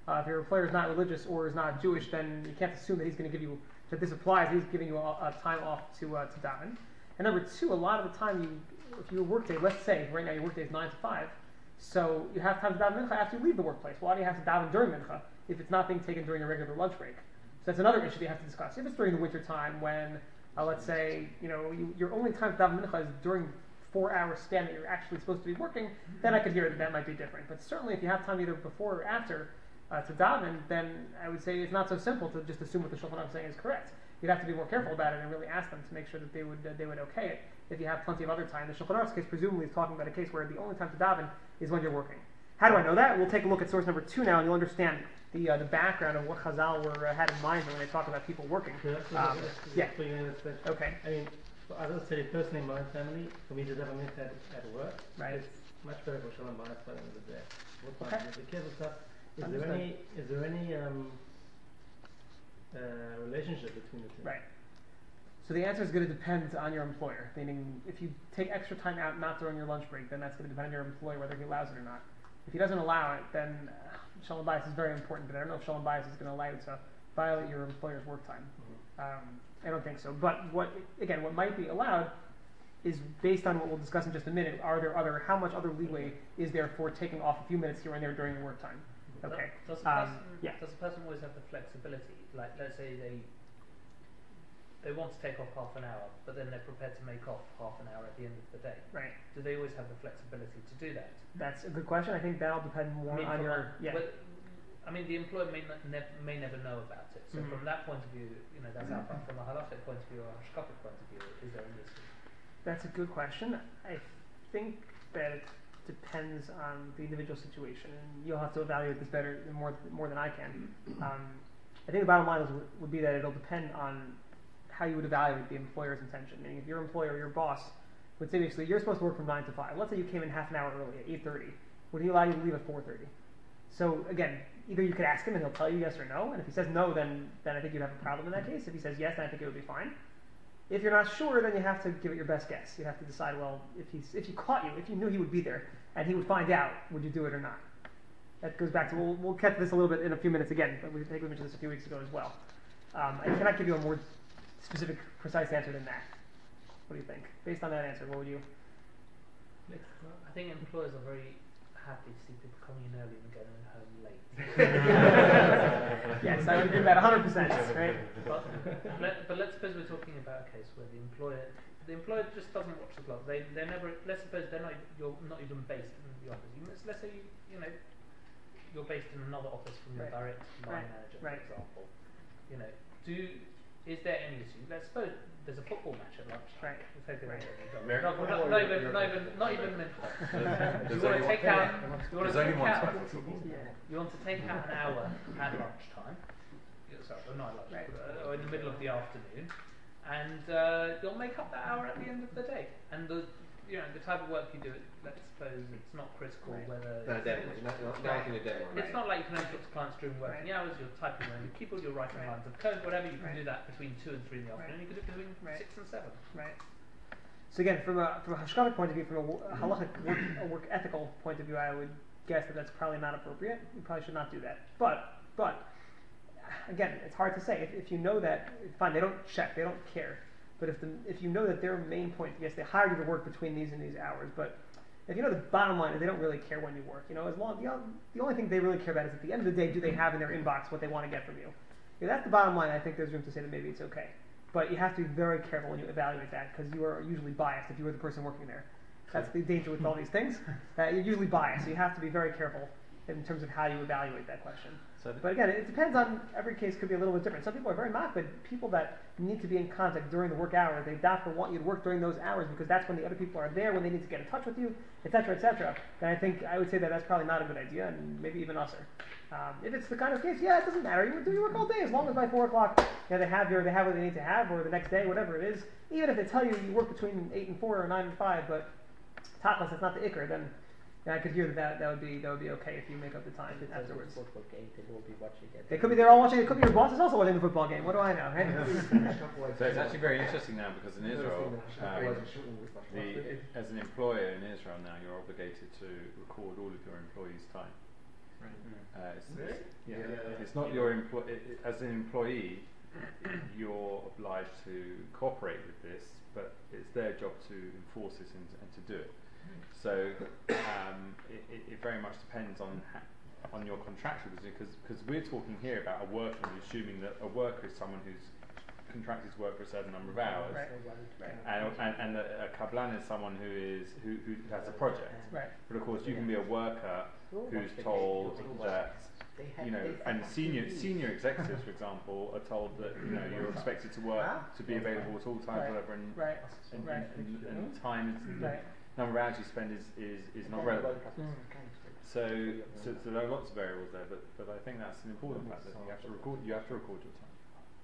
Uh, if your employer is not religious or is not Jewish, then you can't assume that he's going to give you, that this applies, he's giving you a, a time off to, uh, to daven. And number two, a lot of the time, you, if your workday, let's say right now your workday is nine to five, so you have time to daven mincha after you leave the workplace. Why do you have to daven during mincha if it's not being taken during a regular lunch break? So that's another issue that you have to discuss. If it's during the winter time when, uh, let's say, you know, you, your only time to daven mincha is during four hour span that you're actually supposed to be working, then I could hear that that might be different. But certainly if you have time either before or after uh, to daven, then I would say it's not so simple to just assume what the Shulchan Aruch is saying is correct. You'd have to be more careful about it and really ask them to make sure that they would uh, they would okay it if you have plenty of other time. The Shulchan Aruch's case presumably is talking about a case where the only time to daven is when you're working. How do I know that? We'll take a look at source number two now, and you'll understand the uh, the background of what Chazal were uh, had in mind when they talk about people working. Yeah, that's Um, that's yeah. pretty interesting. Okay. I mean, for others say personally in my family, for me to have a minute at, at work, Right. it's much better for Shalom Bayis by the end of the day. What Okay. time? The kids and stuff. Is Understood. there any is there any um, uh, relationship between the two? Right. So the answer is going to depend on your employer. Meaning, if you take extra time out not during your lunch break, then that's going to depend on your employer whether he allows it or not. If he doesn't allow it, then uh, Shalom Bayis is very important. But I don't know if Shalom Bayis is going to allow you to violate your employer's work time. Um, I don't think so. But what again, what might be allowed is based on what we'll discuss in just a minute. Are there other? How much other leeway is there for taking off a few minutes here and there during your work time? Okay. Does a Um, person, yeah. does a person always have the flexibility? Like, let's say they they want to take off half an hour, but then they're prepared to make off half an hour at the end of the day. Right. Do they always have the flexibility to do that? That's a good question. I think that'll depend more I mean, on from your a- yeah. but, I mean, the employer may not, nev- may never know about it. So Mhm. from that point of view, you know, that's out from a halachic point of view or a hashkafic point of view. Is there an issue? That's a good question. I think that it depends on the individual situation, and you'll have to evaluate this better more more than I can. Um, I think the bottom line is, would be that it'll depend on how you would evaluate the employer's intention. Meaning, if your employer or your boss would say basically you're supposed to work from nine to five. Let's say you came in half an hour early at eight thirty. Would he allow you to leave at four thirty? So again, either you could ask him and he'll tell you yes or no. And if he says no, then then I think you'd have a problem in that case. If he says yes, then I think it would be fine. If you're not sure, then you have to give it your best guess. You have to decide, well, if he's if he caught you, if you knew he would be there and he would find out, would you do it or not? That goes back to, we'll, we'll get to this a little bit in a few minutes again, but we I think we mentioned this a few weeks ago as well. Um, I cannot give you a more specific, precise answer than that. What do you think? Based on that answer, what would you? I think employers are very happy to see people coming in early and going home late. Yes, I would agree with that one hundred percent, right? But, let, but let's suppose we're talking about a case where the employer, the employer just doesn't watch the clock. They, they're never. Let's suppose they're not. You're not even based in the office. You must, let's say you, you know, you're based in another office from your Right. direct line Right. manager, Right. for example. You know, do is there any issue? Let's suppose there's a football match at lunchtime. Right. We'll take it Right. away. American Not, football not, or not European even, not even, not even football? mental. There's You want only to one- take out. You want There's to only take one out. type of football. Yeah. You want to take out an hour at lunchtime. Yeah, sorry, well, not at lunch, Right. uh, or in the middle of the afternoon, and uh, you'll make up that hour at the end of the day. And the, you know, the type of work you do, it, let's suppose it's not critical Right. whether Not a it's, deadline. Not, not, not like in a deadline. it's not like you can only talk to clients during working Right. hours. You're typing on your keyboard, you're writing Right. lines of code, whatever. You can Right. do that between two and three in the Right. afternoon. You can do it between Right. six and seven. Right. So again, from a from a hashkafic point of view, from a, wo- a halachic work, a work ethical point of view, I would guess that that's probably not appropriate. You probably should not do that. But but again, it's hard to say. If, if you know that, fine, they don't check, they don't care. But if the if you know that their main point, yes, they hired you to work between these and these hours, but if you know the bottom line is they don't really care when you work. You know, as long the, the only thing they really care about is at the end of the day, do they have in their inbox what they want to get from you? If that's the bottom line, I think there's room to say that maybe it's okay. But you have to be very careful when you evaluate that because you are usually biased if you were the person working there. That's the danger with all these things. Uh, you're usually biased, so you have to be very careful in terms of how you evaluate that question. So th- But again, it depends on, every case could be a little bit different. Some people are very makpid, people that need to be in contact during the work hour, they doctor want you to work during those hours because that's when the other people are there, when they need to get in touch with you, et cetera, et cetera. And I think, I would say that that's probably not a good idea, and maybe even usher. Um, if it's the kind of case, yeah, it doesn't matter. You do your work all day as long as by four o'clock, you know, they have your, they have what they need to have, or the next day, whatever it is. Even if they tell you you work between eight and four or nine and five, but topless, that's not the ikr, then yeah, I could hear that, that that would be that would be okay if you make up the time If it's afterwards. a football game, they will be watching it. They could be there all watching. It could be your boss is also watching the football game. What do I know? Right? So it's actually very interesting now because in Israel, um, the, as an employer in Israel now, you're obligated to record all of your employees' time. Uh, it's, Really? it's, yeah, Yeah, yeah, yeah. it's not your employ- it, it, as an employee, you're obliged to cooperate with this, but it's their job to enforce it and, and to do it. So um, it, it, it very much depends on ha- on your contractual position, because we're talking here about a worker, and assuming that a worker is someone who's contracted to work for a certain number of hours, Right. and, and, and a, a kablan is someone who is who, who has a project. Right. But of course, you can be a worker who's told that, They have, you know, they and have senior T Vs. senior executives, for example, are told that you know you're expected to work to be available at all times, Right. whatever, and Right. and, Right. and, and, and time is Right. the number of hours you spend is, is, is not relevant. So, so so there are lots of variables there, but but I think that's an important fact that you have to record you have to record your time.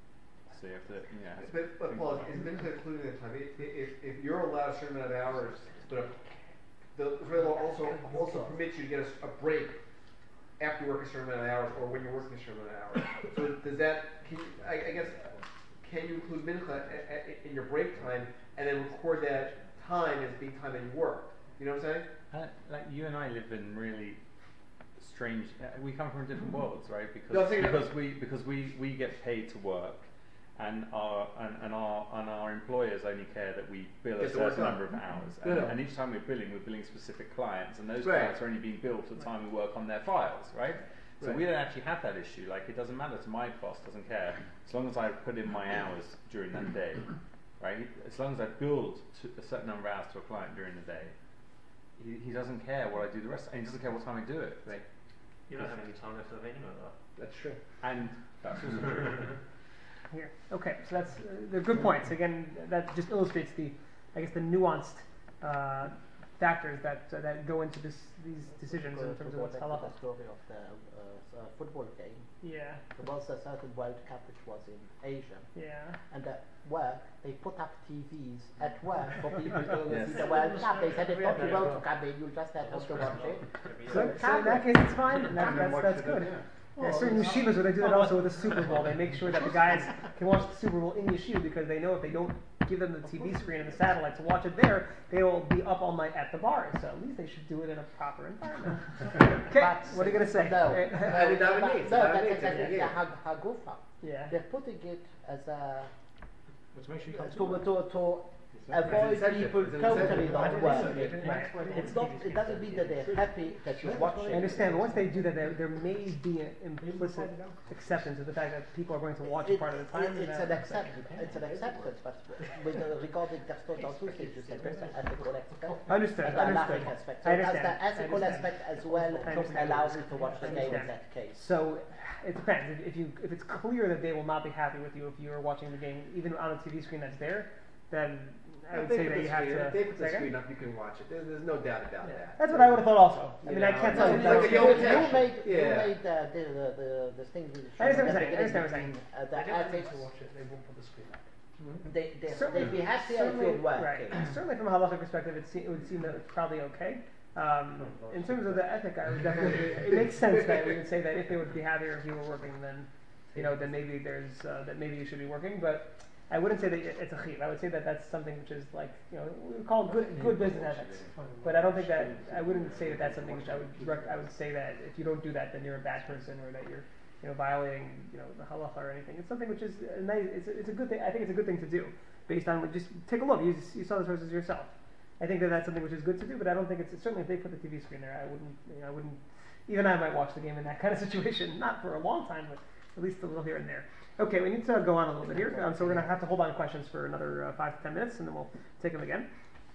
So you have to you know. But, but Paul, is Mincha including the time? If, if, if you're allowed a certain amount of hours, but the Israeli law also also permits you to get a, s- a break after you work a certain amount of hours, or when you're working a certain amount of hours. So does that? Can you, I, I guess can you include Mincha a- a- in your break time and then record that time as being time that you work? You know what I'm saying? Uh, like you and I live in really strange. Uh, we come from different worlds, right? Because No, I'm saying that- because we because we, we get paid to work, and our and, and our and our employers only care that we bill a Get the work certain done. number of hours. No, And, no. and each time we're billing, we're billing specific clients, and those Right. clients are only being billed for the time we work on their files, right? So Right. we don't actually have that issue. Like it doesn't matter to my boss, doesn't care as long as I put in my hours during that day, right? As long as I billed to a certain number of hours to a client during the day. He, he doesn't care what I do the rest, and he doesn't care what time I do it. Right. You don't have any time left of anyway, though. That's true. And that's also true. Here. Okay, so that's uh, they're good points. Again, that just illustrates the, I guess, the nuanced uh, factors that uh, that go into this these decisions in terms of what's to go back to halacha. the story of the uh, uh, football game. Yeah, There was a certain World Cup which was in Asia, yeah. and at work they put up T Vs at work for people to Yes. see the World Cup. They said it's not you want to come in, you'll just have to watch it. So, so in that case, it's fine. And that, that's that's good. Yeah, certain yeshivas where they do that also with the Super Bowl. They make sure that the guys can watch the Super Bowl in yeshiva because they know if they don't give them the T V screen and the satellite to watch it there, they will be up all night at the bars. So at least they should do it in a proper environment. Okay, But what are you gonna say? No, I mean, that would But- mean- no, that would that's mean exactly it's a the game. ha- Hagufa. Yeah. They're putting it as a But to make sure you come to, to to, to avoid incentive. people It's an totally incentive. not working. Right. It's not. It doesn't mean that they're happy that you're I watching. understand, but once they do that, there, there may be an implicit acceptance of the fact that people are going to watch it part of the time. It- and it's that- an acceptance. It's an acceptance, but with uh, regarding Gaston Dantou things, you said there's an ethical aspect. Understood, and an understood. halachic aspect. I So as understand, the I ethical understand. aspect as well I understand. allows you to watch the I game in understand. that case. So it depends. If, if you if it's clear that they will not be happy with you if you are watching the game even on a T V screen that's there, then I would If they say put that the you have screen- to. If they put the Say again? screen up, you can watch it. There's, there's no doubt about Yeah. that. That's what I would have thought also. I You mean, I know, can't no, tell it's you. like that- a yoga you test. made you Yeah. made uh, the the the the thing with I understand what you're saying, I understand what you're saying. uh, the They don't need ethics. to watch it, they won't put the screen up. They they Certainly- they'd be happier if certainly, you're working. right. Certainly, from a halachic perspective, it, se- it would seem that it's probably okay. Um, in terms of the ethic, I would definitely. It makes sense that we would say that if they would be happier if you were working, then you know, then maybe there's uh, that maybe you should be working. But I wouldn't say that it- it's a chiyuv. I would say that that's something which is like you know we would call good good business ethics. But I don't think that I wouldn't say that that's something which I would rec- I would say that if you don't do that, then you're a bad person or that you're you know violating you know the halacha or anything. It's something which is a nice. It's a, it's a good thing. I think it's a good thing to do based on just take a look. You you saw the sources yourself. I think that that's something which is good to do, but I don't think it's certainly if they put the T V screen there, I wouldn't. You know, I wouldn't. Even I might watch the game in that kind of situation, not for a long time, but at least a little here and there. Okay, we need to go on a little bit here, um, so we're going to have to hold on questions for another uh, five to ten minutes, and then we'll take them again.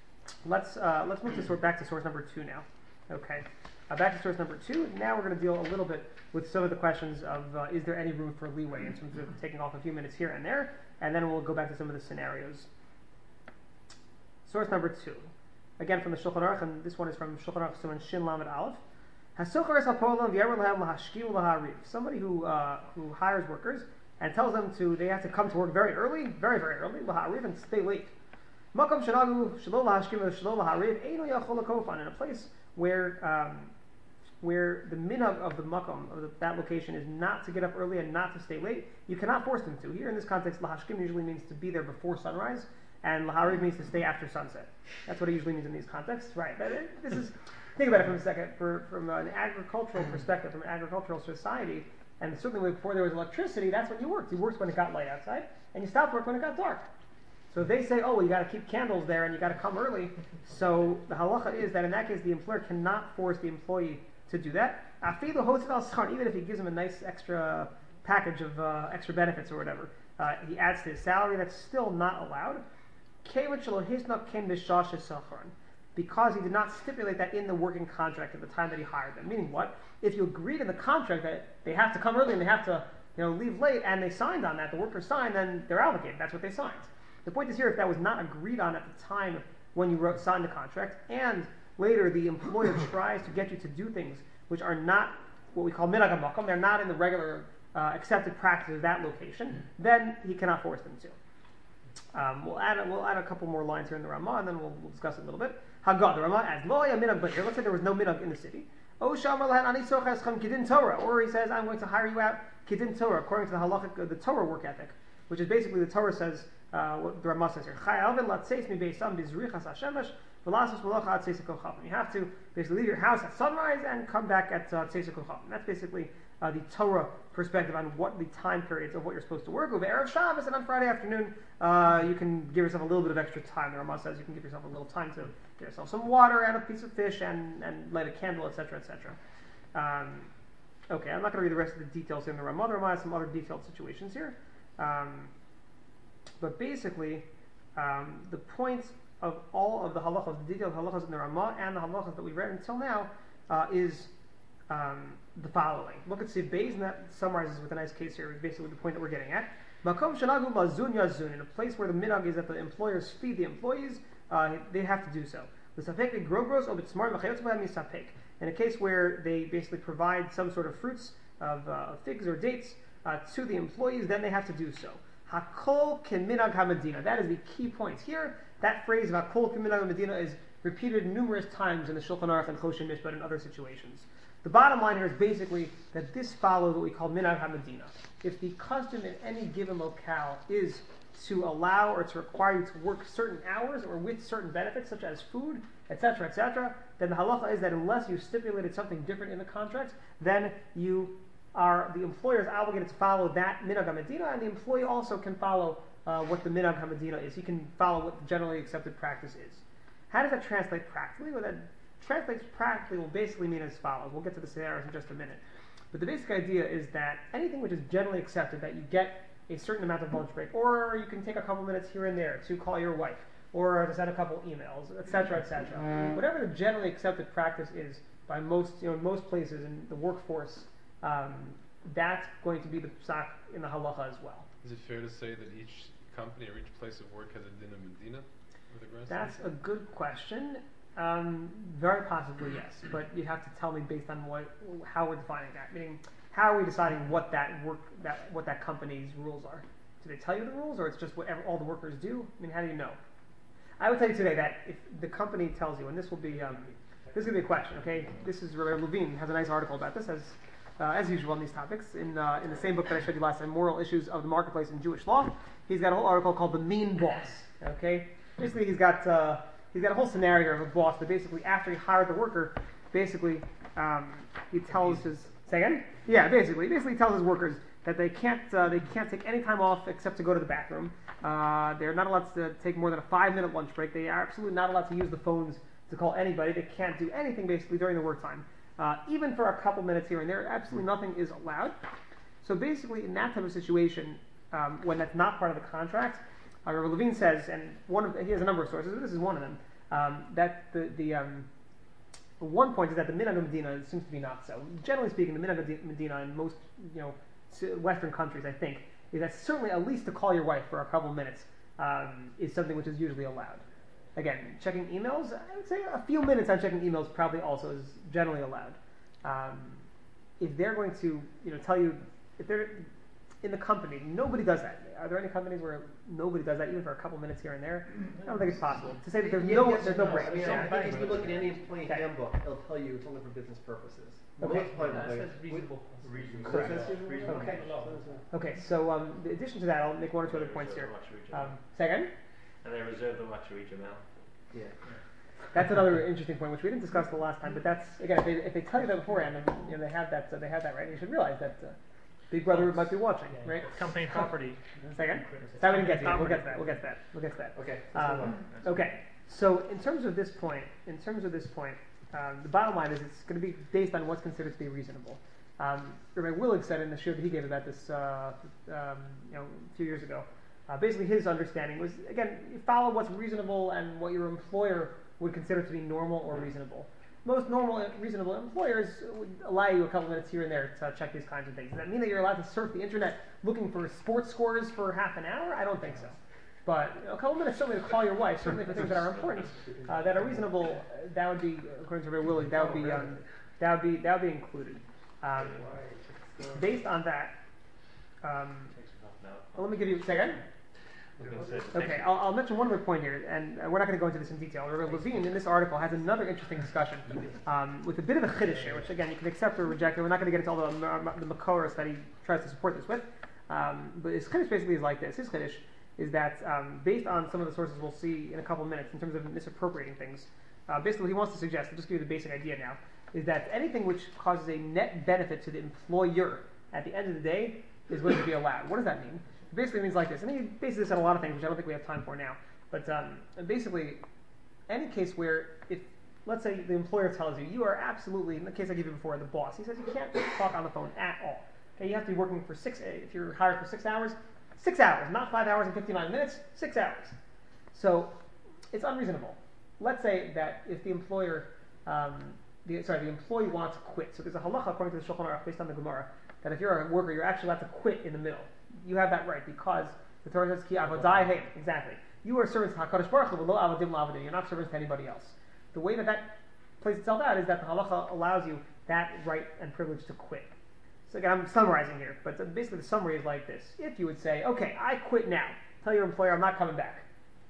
Let's uh, let's move to sort back to source number two now. Okay, uh, back to source number two. Now we're going to deal a little bit with some of the questions of uh, is there any room for leeway in terms of taking off a few minutes here and there, and then we'll go back to some of the scenarios. Source number two, again from the Shulchan Aruch, and this one is from Shulchan Aruch Siman Shin Lamed Aleph. Somebody who uh, who hires workers and tells them to they have to come to work very early, very very early, and stay late. In a place where um, where the minhag of the makom of the, that location is not to get up early and not to stay late, you cannot force them to. Here in this context, lahashkim usually means to be there before sunrise, and lahariv means to stay after sunset. That's what it usually means in these contexts, right? But it, this is think about it from a second, for, from an agricultural perspective, from an agricultural society, and certainly before there was electricity, that's when you worked. You worked when it got light outside, and you stopped work when it got dark. So if they say, oh, well, you got to keep candles there and you got to come early, so the halacha is that in that case the employer cannot force the employee to do that. Even if he gives him a nice extra package of uh, extra benefits or whatever, uh, he adds to his salary, that's still not allowed. Because he did not stipulate that in the working contract at the time that he hired them. Meaning what? If you agreed in the contract that they have to come early and they have to, you know, leave late, and they signed on that, the worker signed, then they're obligated. That's what they signed. The point is here, if that was not agreed on at the time when you wrote, signed the contract, and later the employer tries to get you to do things which are not what we call minhag hamakom, they're not in the regular uh, accepted practice of that location, then he cannot force them to. Um, we'll add a, we'll add a couple more lines here in the Ramah, and then we'll, we'lo discuss it a little bit. Hagad, the Ramah adds lo haya minhag, but here let's say there was no minhag in the city. O shamar lahan ani sochas chem kidin Torah, or he says I'm going to hire you out kidin Torah according to the halachic, uh, the Torah work ethic, which is basically the Torah says uh, what the Ramah says here. You have to basically leave your house at sunrise and come back at uh, Tzeis HaKochavim. That's basically uh, the Torah perspective on what the time periods of what you're supposed to work. Over Erev Shabbos and on Friday afternoon, uh, you can give yourself a little bit of extra time. The Ramah says you can give yourself a little time to get yourself some water and a piece of fish and, and light a candle, et cetera, et cetera. Um, okay, I'm not going to read the rest of the details here in the Ramah. The Ramah has some other detailed situations here. Um, but basically, um, the point of all of the halachos, the detailed halachos in the Ramah and the halachos that we read until now, uh, is um, the following. Look at Siv Beis, and that summarizes with a nice case here, basically the point that we're getting at. Makom shanagu mazun yazun, in a place where the minhag is that the employers feed the employees, uh, they have to do so. In a case where they basically provide some sort of fruits of uh, figs or dates uh, to the employees, then they have to do so. Hakol keminag hamadina. That is the key point here. That phrase of Hakol keminag hamadina is repeated numerous times in the Shulchan Aruch and Choshen Mishpat and other situations. The bottom line here is basically that this follows what we call minag hamadina. If the custom in any given locale is to allow or to require you to work certain hours or with certain benefits such as food, et cetera, et cetera, then the halacha is that unless you stipulated something different in the contract, then you are, the employer is obligated to follow that minhag hamadina, and the employee also can follow uh, what the minhag hamadina is. He can follow what the generally accepted practice is. How does that translate practically? Well, that translates practically will basically mean as follows. We'll get to the scenarios in just a minute. But the basic idea is that anything which is generally accepted, that you get a certain amount of lunch break, or you can take a couple minutes here and there to call your wife, or to send a couple emails, et cetera, et cetera. Whatever the generally accepted practice is by most, you know, most places in the workforce, um, that's going to be the psak in the halacha as well. Is it fair to say that each company or each place of work has a din of medina with a grass? That's a good question. Um, very possibly yes, but you have to tell me based on what, how we're defining that. Meaning, how are we deciding what that work, that what that company's rules are? Do they tell you the rules, or it's just what all the workers do? I mean, how do you know? I would tell you today that if the company tells you, and this will be, um, this is going to be a question. Okay, this is Rabbi Levine has a nice article about this, as uh, as usual on these topics in uh, in the same book that I showed you last time, Moral Issues of the Marketplace in Jewish Law. He's got a whole article called "The Mean Boss." Okay, basically he's got. Uh, He's got a whole scenario of a boss that basically, after he hired the worker, basically um, he tells his say again, yeah, basically, basically tells his workers that they can't uh, they can't take any time off except to go to the bathroom. Uh, they're not allowed to take more than a five-minute lunch break. They are absolutely not allowed to use the phones to call anybody. They can't do anything basically during the work time, uh, even for a couple minutes here and there. Absolutely nothing is allowed. So basically, in that type of situation, um, when that's not part of the contract. Uh, Rabbi Levine says, and one of he has a number of sources, but this is one of them, um, that the, the um, one point is that the minhag medina seems to be not so. Generally speaking, the minhag medina in most you know Western countries, I think, is that certainly at least to call your wife for a couple of minutes um, is something which is usually allowed. Again, checking emails, I would say a few minutes on checking emails probably also is generally allowed. Um, if they're going to you know tell you if they're in the company, nobody does that. Are there any companies where nobody does that, even for a couple minutes here and there? I don't think it's possible to say that there's Yeah, no yes, there's no no. break. I mean, Yeah. I think if you look at any employee handbook, it'll tell you it's only for business purposes. Okay. Most employment That employees- says reasonable. Reasonable. Correct. So that's reasonable. Okay. Okay, so um, in addition to that, I'll make one or two other points here. Um, say again? And they reserve the right to reach them out. Yeah. That's another interesting point, which we didn't discuss the last time. But that's again, if they, if they tell you that beforehand, and you know they have that, uh, they have that right. You should realize that uh, Big Brother might be watching, Yeah. right? Company property. Second. That we didn't get to yet. We'll get to that. We'll get to that. We'll get to that. Okay. Um, okay. So in terms of this point, in terms of this point, um, the bottom line is it's going to be based on what's considered to be reasonable. Um, Rabbi Willig said in the show that he gave about this, uh, um, you know, a few years ago. Uh, basically, his understanding was again, you follow what's reasonable and what your employer would consider to be normal or reasonable. Most normal and reasonable employers would allow you a couple minutes here and there to check these kinds of things. Does that mean that you're allowed to surf the internet looking for sports scores for half an hour? I don't think so. But you know, a couple minutes certainly to call your wife, certainly for things that are important, uh, that are reasonable, uh, that would be, according to Rabbi Willig, that would be um, that would be that would be included. Um, based on that, um, well, let me give you a second. Okay, I'll, I'll mention one other point here, and uh, we're not going to go into this in detail. Rabbi Levine, in this article, has another interesting discussion um, with a bit of a chiddush here, which again, you can accept or reject. We're not going to get into all the, the makoros that he tries to support this with. Um, but his chiddush basically is like this. His chiddush is that um, based on some of the sources we'll see in a couple minutes in terms of misappropriating things, uh, basically what he wants to suggest, I'll just give you the basic idea now, is that anything which causes a net benefit to the employer at the end of the day is going to be allowed. What does that mean? It basically means like this, and he bases this on a lot of things, which I don't think we have time for now. But um, basically, any case where if, let's say the employer tells you, you are absolutely, in the case I gave you before, the boss, he says you can't talk on the phone at all. Okay, you have to be working for six, if you're hired for six hours, six hours, not five hours and fifty-nine minutes, six hours. So it's unreasonable. Let's say that if the employer, um, the, sorry, the employee wants to quit. So there's a halacha according to the Shulchan Aruch based on the Gemara that if you're a worker, you're actually allowed to quit in the middle. You have that right because the Torah says ki avodai hey, exactly. You are servants to Hakadosh Baruch Hu, lo avodim la'avodim. You're not servants to anybody else. The way that that plays itself out is that the halacha allows you that right and privilege to quit. So again, I'm summarizing here, but basically the summary is like this. If you would say, okay, I quit now. Tell your employer I'm not coming back.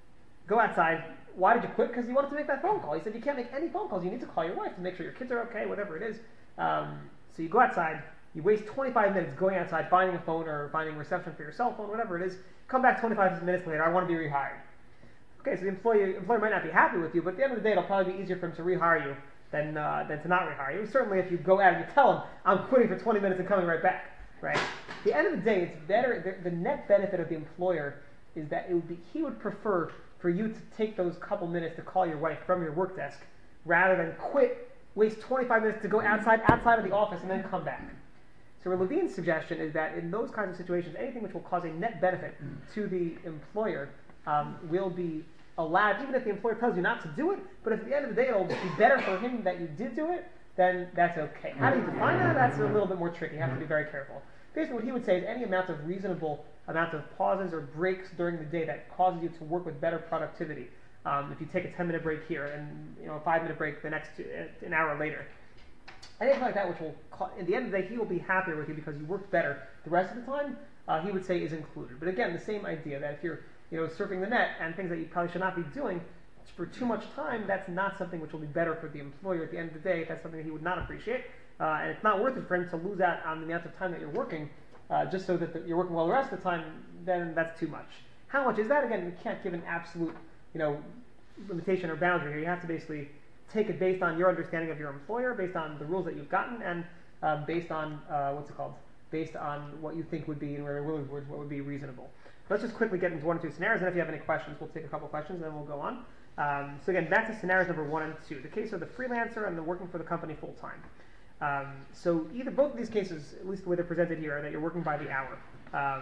Go outside. Why did you quit? Because you wanted to make that phone call. He said you can't make any phone calls. You need to call your wife to make sure your kids are okay, whatever it is. Um, so you go outside. You waste twenty-five minutes going outside, finding a phone or finding reception for your cell phone, whatever it is. Come back twenty-five minutes later. I want to be rehired. Okay, so the employee, employer might not be happy with you, but at the end of the day, it'll probably be easier for him to rehire you than uh, than to not rehire you. Certainly, if you go out and you tell him, I'm quitting for twenty minutes and coming right back, right? At the end of the day, it's better. The, the net benefit of the employer is that it would be he would prefer for you to take those couple minutes to call your wife from your work desk rather than quit, waste twenty-five minutes to go outside outside of the office and then come back. So Levine's suggestion is that in those kinds of situations, anything which will cause a net benefit to the employer um, will be allowed, even if the employer tells you not to do it. But if at the end of the day it'll be better for him that you did do it, then that's okay. How do you define that? That's a little bit more tricky. You have to be very careful. Basically, what he would say is any amount of reasonable amount of pauses or breaks during the day that causes you to work with better productivity. Um, if you take a ten-minute break here and you know a five-minute break the next uh, an hour later. Anything like that, which will, in the end of the day, he will be happier with you because you worked better the rest of the time, uh, he would say is included. But again, the same idea that if you're, you know, surfing the net and things that you probably should not be doing for too much time, that's not something which will be better for the employer at the end of the day. That's something that he would not appreciate. Uh, and it's not worth it for him to lose out on the amount of time that you're working uh, just so that the, you're working well the rest of the time, then that's too much. How much is that? Again, we can't give an absolute, you know, limitation or boundary here. You have to basically take it based on your understanding of your employer, based on the rules that you've gotten, and uh, based on, uh, what's it called, based on what you think would be, in Rabbi Willig's words, what would be reasonable. Let's just quickly get into one or two scenarios, and if you have any questions, we'll take a couple questions, and then we'll go on. Um, so again, back to scenarios number one and two. The case of the freelancer and the working for the company full-time. Um, so either both of these cases, at least the way they're presented here, are that you're working by the hour. Um,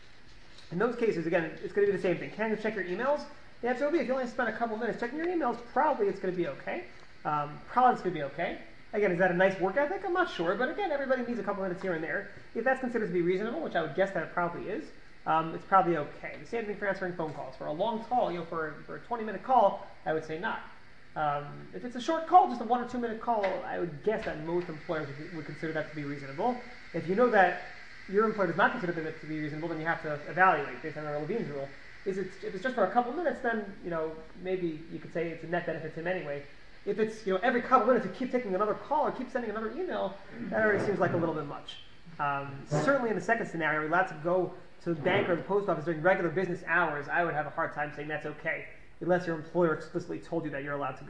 in those cases, again, it's going to be the same thing. Can you check your emails? The answer will be if you only spend a couple minutes checking your emails, probably it's going to be okay. Um, probably it's going to be okay. Again, is that a nice work ethic? I'm not sure, but again, everybody needs a couple minutes here and there. If that's considered to be reasonable, which I would guess that it probably is, um, it's probably okay. The same thing for answering phone calls. For a long call, you know, for, for a twenty-minute call, I would say not. Um, if it's a short call, just a one or two minute call, I would guess that most employers would, would consider that to be reasonable. If you know that your employer does not consider that to be reasonable, then you have to evaluate based on our Levine's rule. Is it, if it's just for a couple minutes, then you know maybe you could say it's a net benefit to him anyway. If it's you know every couple minutes you keep taking another call or keep sending another email, that already seems like a little bit much. Um, certainly in the second scenario, you're allowed to go to the bank or the post office during regular business hours. I would have a hard time saying that's okay, unless your employer explicitly told you that you're allowed to go.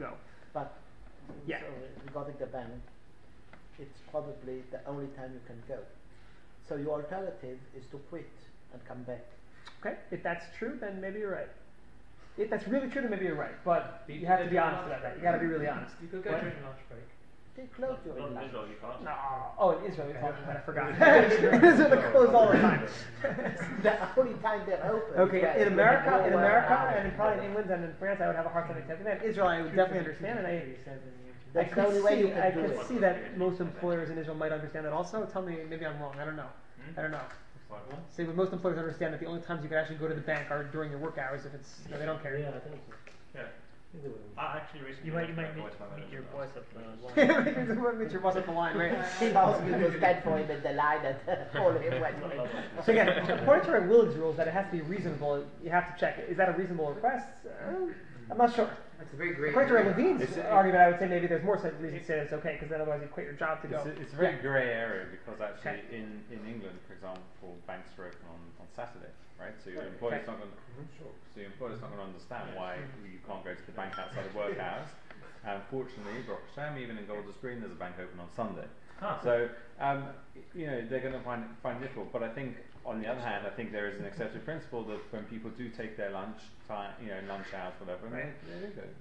But Yeah. so regarding the bank, it's probably the only time you can go. So your alternative is to quit and come back. Okay, if that's true, then maybe you're right. If that's really true, then maybe you're right. But But you you have could to go be during honest lunch about that. break. You got to be really honest. You could go What? during lunch break. They close Not during in lunch. Israel, you can't. No. Oh, in Israel, you're talking about. I forgot. Israel, they're closed all the time. The only time they're open. Okay, is in when America, you in go America, out. and in probably in England and in France, I would have a hard time accepting that. Israel, I would definitely understand, and I, I That's the could only way you see, can I do could it. see that most employers in Israel might understand that also. Tell me, maybe I'm wrong. I don't know. Hmm? I don't know. Like what? See, but most employers understand that the only times you can actually go to the bank are during your work hours. If it's, you know, they don't care. Yeah, I think so. Yeah. I think they would. I actually recently. You might you went might back meet, to my meet your manager boss and up the line. Meet your boss at the line, right? He asked me to stand for him in the line and all him went for him. So again, according to our Willig's rules, that it has to be reasonable. You have to check it. Is that a reasonable request? Uh, I'm not sure. That's a very great. According to our Levine's It's- argument, I would say maybe there's more reason to say it's okay, because then otherwise you quit your job to go. It's a, it's a very Yeah. grey area because actually Okay. in, in England, for example, banks are open on, on Saturday, right? So your Okay. employer's not going so your employer's not going to understand why you can't go to the bank outside of work hours. And fortunately, Baruch Hashem, even in Golders Green, there's a bank open on Sunday. Huh. So um, you know they're going to find find it difficult. But I think on the other hand, I think there is an accepted principle that when people do take their lunch time, you know, lunch hours, whatever, Right. they, they do go.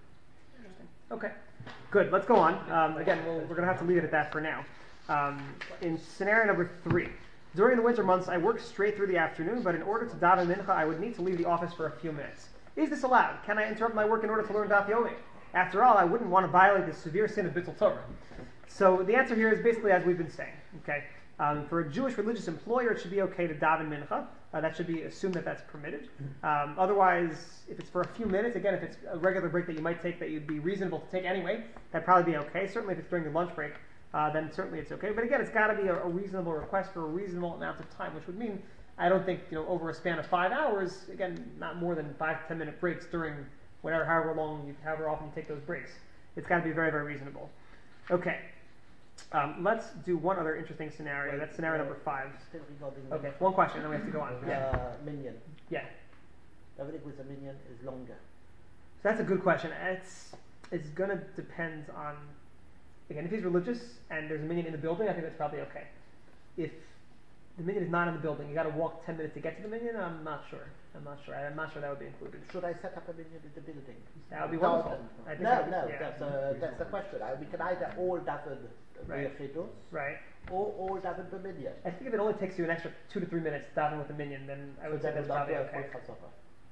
Okay, good. Let's go on. Um, again, we'll, we're going to have to leave it at that for now. Um, in scenario number three, during the winter months, I work straight through the afternoon, but in order to daven mincha, I would need to leave the office for a few minutes. Is this allowed? Can I interrupt my work in order to learn Daf Yomi? After all, I wouldn't want to violate the severe sin of Bittul Torah. So the answer here is basically as we've been saying. Okay, um, for a Jewish religious employer, it should be okay to daven mincha. Uh, that should be assumed that that's permitted. Um, otherwise, if it's for a few minutes, again, if it's a regular break that you might take that you'd be reasonable to take anyway, that'd probably be okay. Certainly, if it's during the lunch break, uh, then certainly it's okay. But again, it's got to be a, a reasonable request for a reasonable amount of time, which would mean I don't think you know over a span of five hours. Again, not more than five to ten minute breaks during whatever, however long, you, however often you take those breaks. It's got to be very, very reasonable. Okay. Um, let's do one other interesting scenario. Wait, That's scenario uh, number five. Still regarding Okay, mincha. one question, then we have to go on. Yeah. Uh, minion. Yeah. Davening with a minion is longer. So that's a good question. It's it's gonna depend on again if he's religious and there's a minion in the building. I think that's probably okay. If the minion is not in the building, you got to walk ten minutes to get to the minion. I'm not sure. I'm not sure. I'm not sure that would be included. Should I set up a minion in the building? That would be No, wonderful. I think No, that would- no, yeah. that's, a, that's the question. I, we can either all daven Right. B'Yechidus Right. or all daven B'Minyan. I think if it only takes you an extra two to three minutes davening with the minion, then I would So say that that's would not probably work okay. for Chazorah.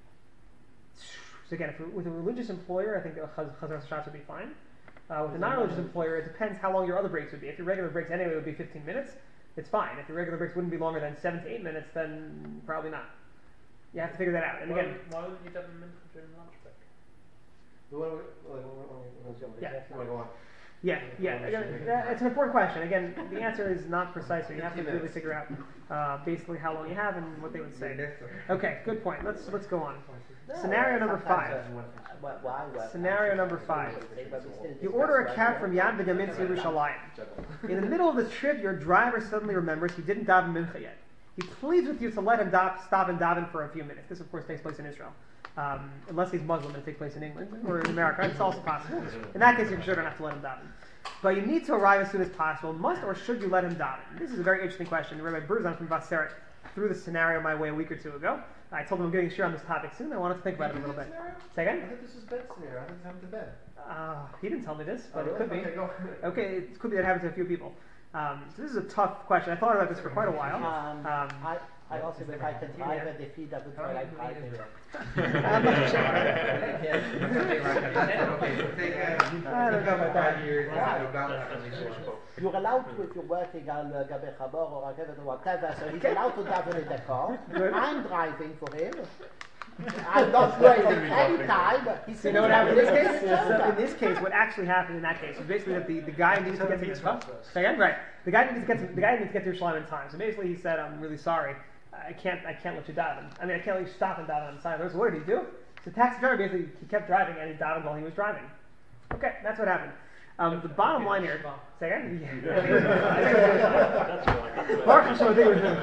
So again, if we're, with a religious employer, I think the chaz- chazar shots would be fine. Uh, with a non-religious employer, it depends how long your other breaks would be. If your regular breaks anyway would be fifteen minutes, it's fine. If your regular breaks wouldn't be longer than seven to eight minutes, then probably not. You have to figure that out. And Why, again, why wouldn't you daven mincha during lunch break? We want to Yeah. go on. yeah, yeah, again, that- it's an important question. Again, the answer is not precise, so you have to fifteen really minutes. figure out uh, basically how long you have and what they would say. Okay, good point. Let's let's go on. No, Scenario number sometimes, five. uh, why, why work? Scenario number five. But we still You discuss order a whether cab you from want Yad to V'Yamin to daven Yerushalayim. In the middle of the trip, your driver suddenly remembers he didn't daven mincha yet. He pleads with you to let him da- stop and daven for a few minutes. This, of course, takes place in Israel. Um, unless he's Muslim, it takes place in England or in America. It's also possible. In that case, you sure don't have to let him daven. But you need to arrive as soon as possible. Must or should you let him daven? This is a very interesting question. Rabbi Berzon from Vasseret threw the scenario my way a week or two ago. I told him I'm getting sure on this topic soon. I wanted to think about it a little bit. Say I again? thought this was bed scenario. I thought this happened to bed. Uh, he didn't tell me this, but Oh, it could be. really? Okay, go. Okay, it could be that happens to a few people. Um, so this is a tough question. I thought about this for quite a while. Um, Um, I, I asked him if I can drive and if he doesn't try like driving. I'm not sure. I don't know about that. You're allowed to if you're working on uh, Gabe Chabor or Rakevet or whatever, so he's allowed to daven in the car. Good. I'm driving for him. I'm not wasting any time. He's So you know what happened in this case? His So in shoulder. this case, what actually happened in that case was basically that the, the guy needs to get to Yerushalayim. Say again, right? The guy needs to get to, the guy needs to get to Yerushalayim in time. So basically, he said, "I'm really sorry. I can't I can't let you daven. I mean, I can't let you stop and daven on the side." So what did he do? The taxi driver basically he kept driving and he davened while he was driving. Okay, that's what happened. Um, the bottom line here. Say again. Yeah. Baruch Hashem, I think it was Mincha.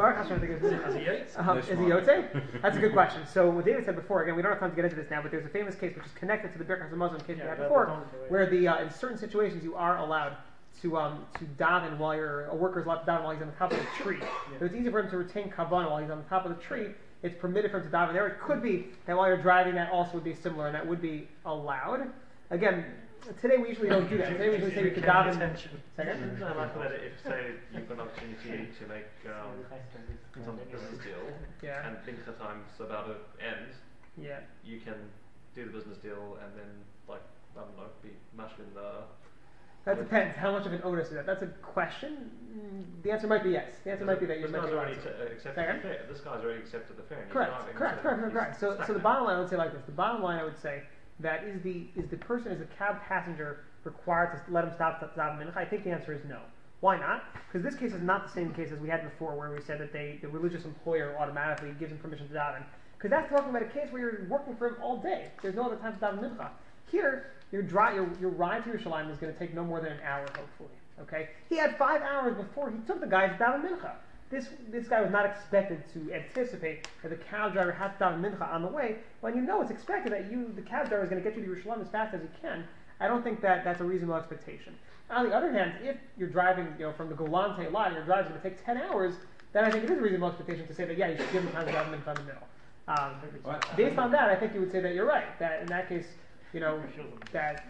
Baruch Hashem, I think it's As a yotze? Um, is he Yotze? That's a good question. So what David said before, again, we don't have time to get into this now, but there's a famous case which is connected to the Birkas Hamazon case we Yeah, had about before, the donkey, right? where the uh, in certain situations you are allowed to um, to daven while you're a worker's allowed to daven while he's on the top of the tree. So it's easy for him to retain kavan while he's on the top of the tree. It's permitted for him to daven there. It could be that while you're driving, that also would be similar, and that would be allowed. Again, today we usually don't do that. Today we usually say we could daven. Second. No, like that, if say you've got an opportunity to make um, some business deal, Yeah. and think the time's about to end, Yeah. you can do the business deal and then, like, I don't know, be mashed in the. That depends. How much of an onus is that? That's a question. Mm, The answer might be yes. The answer might be that you This might guy's be already right. t- uh, accepted Second. the fare. This guy's already accepted the fare. And he's Correct, driving, correct, so correct, correct, he's correct. So, stuck so the now. bottom line I would say like this. The bottom line I would say that is the is the person as a cab passenger required to let him stop to daven mincha? I think the answer is no. Why not? Because this case is not the same case as we had before, where we said that they the religious employer automatically gives him permission to daven. Because that's talking about a case where you're working for him all day. There's no other time to daven mincha. Here, your dri- your your ride to Yerushalayim is going to take no more than an hour, hopefully. Okay, he had five hours before he took the guy to daven mincha. This this guy was not expected to anticipate that the cab driver has to daven mincha on the way. When you know it's expected that you, the cab driver, is going to get you to Yerushalayim as fast as he can. I don't think that that's a reasonable expectation. On the other hand, if you're driving, you know, from the Golan to Eilat, and your drive's going to take ten hours, then I think it is a reasonable expectation to say that yeah, you should give him time to daven mincha in the middle. Um, based on that, I think you would say that you're right. That in that case, you know, that.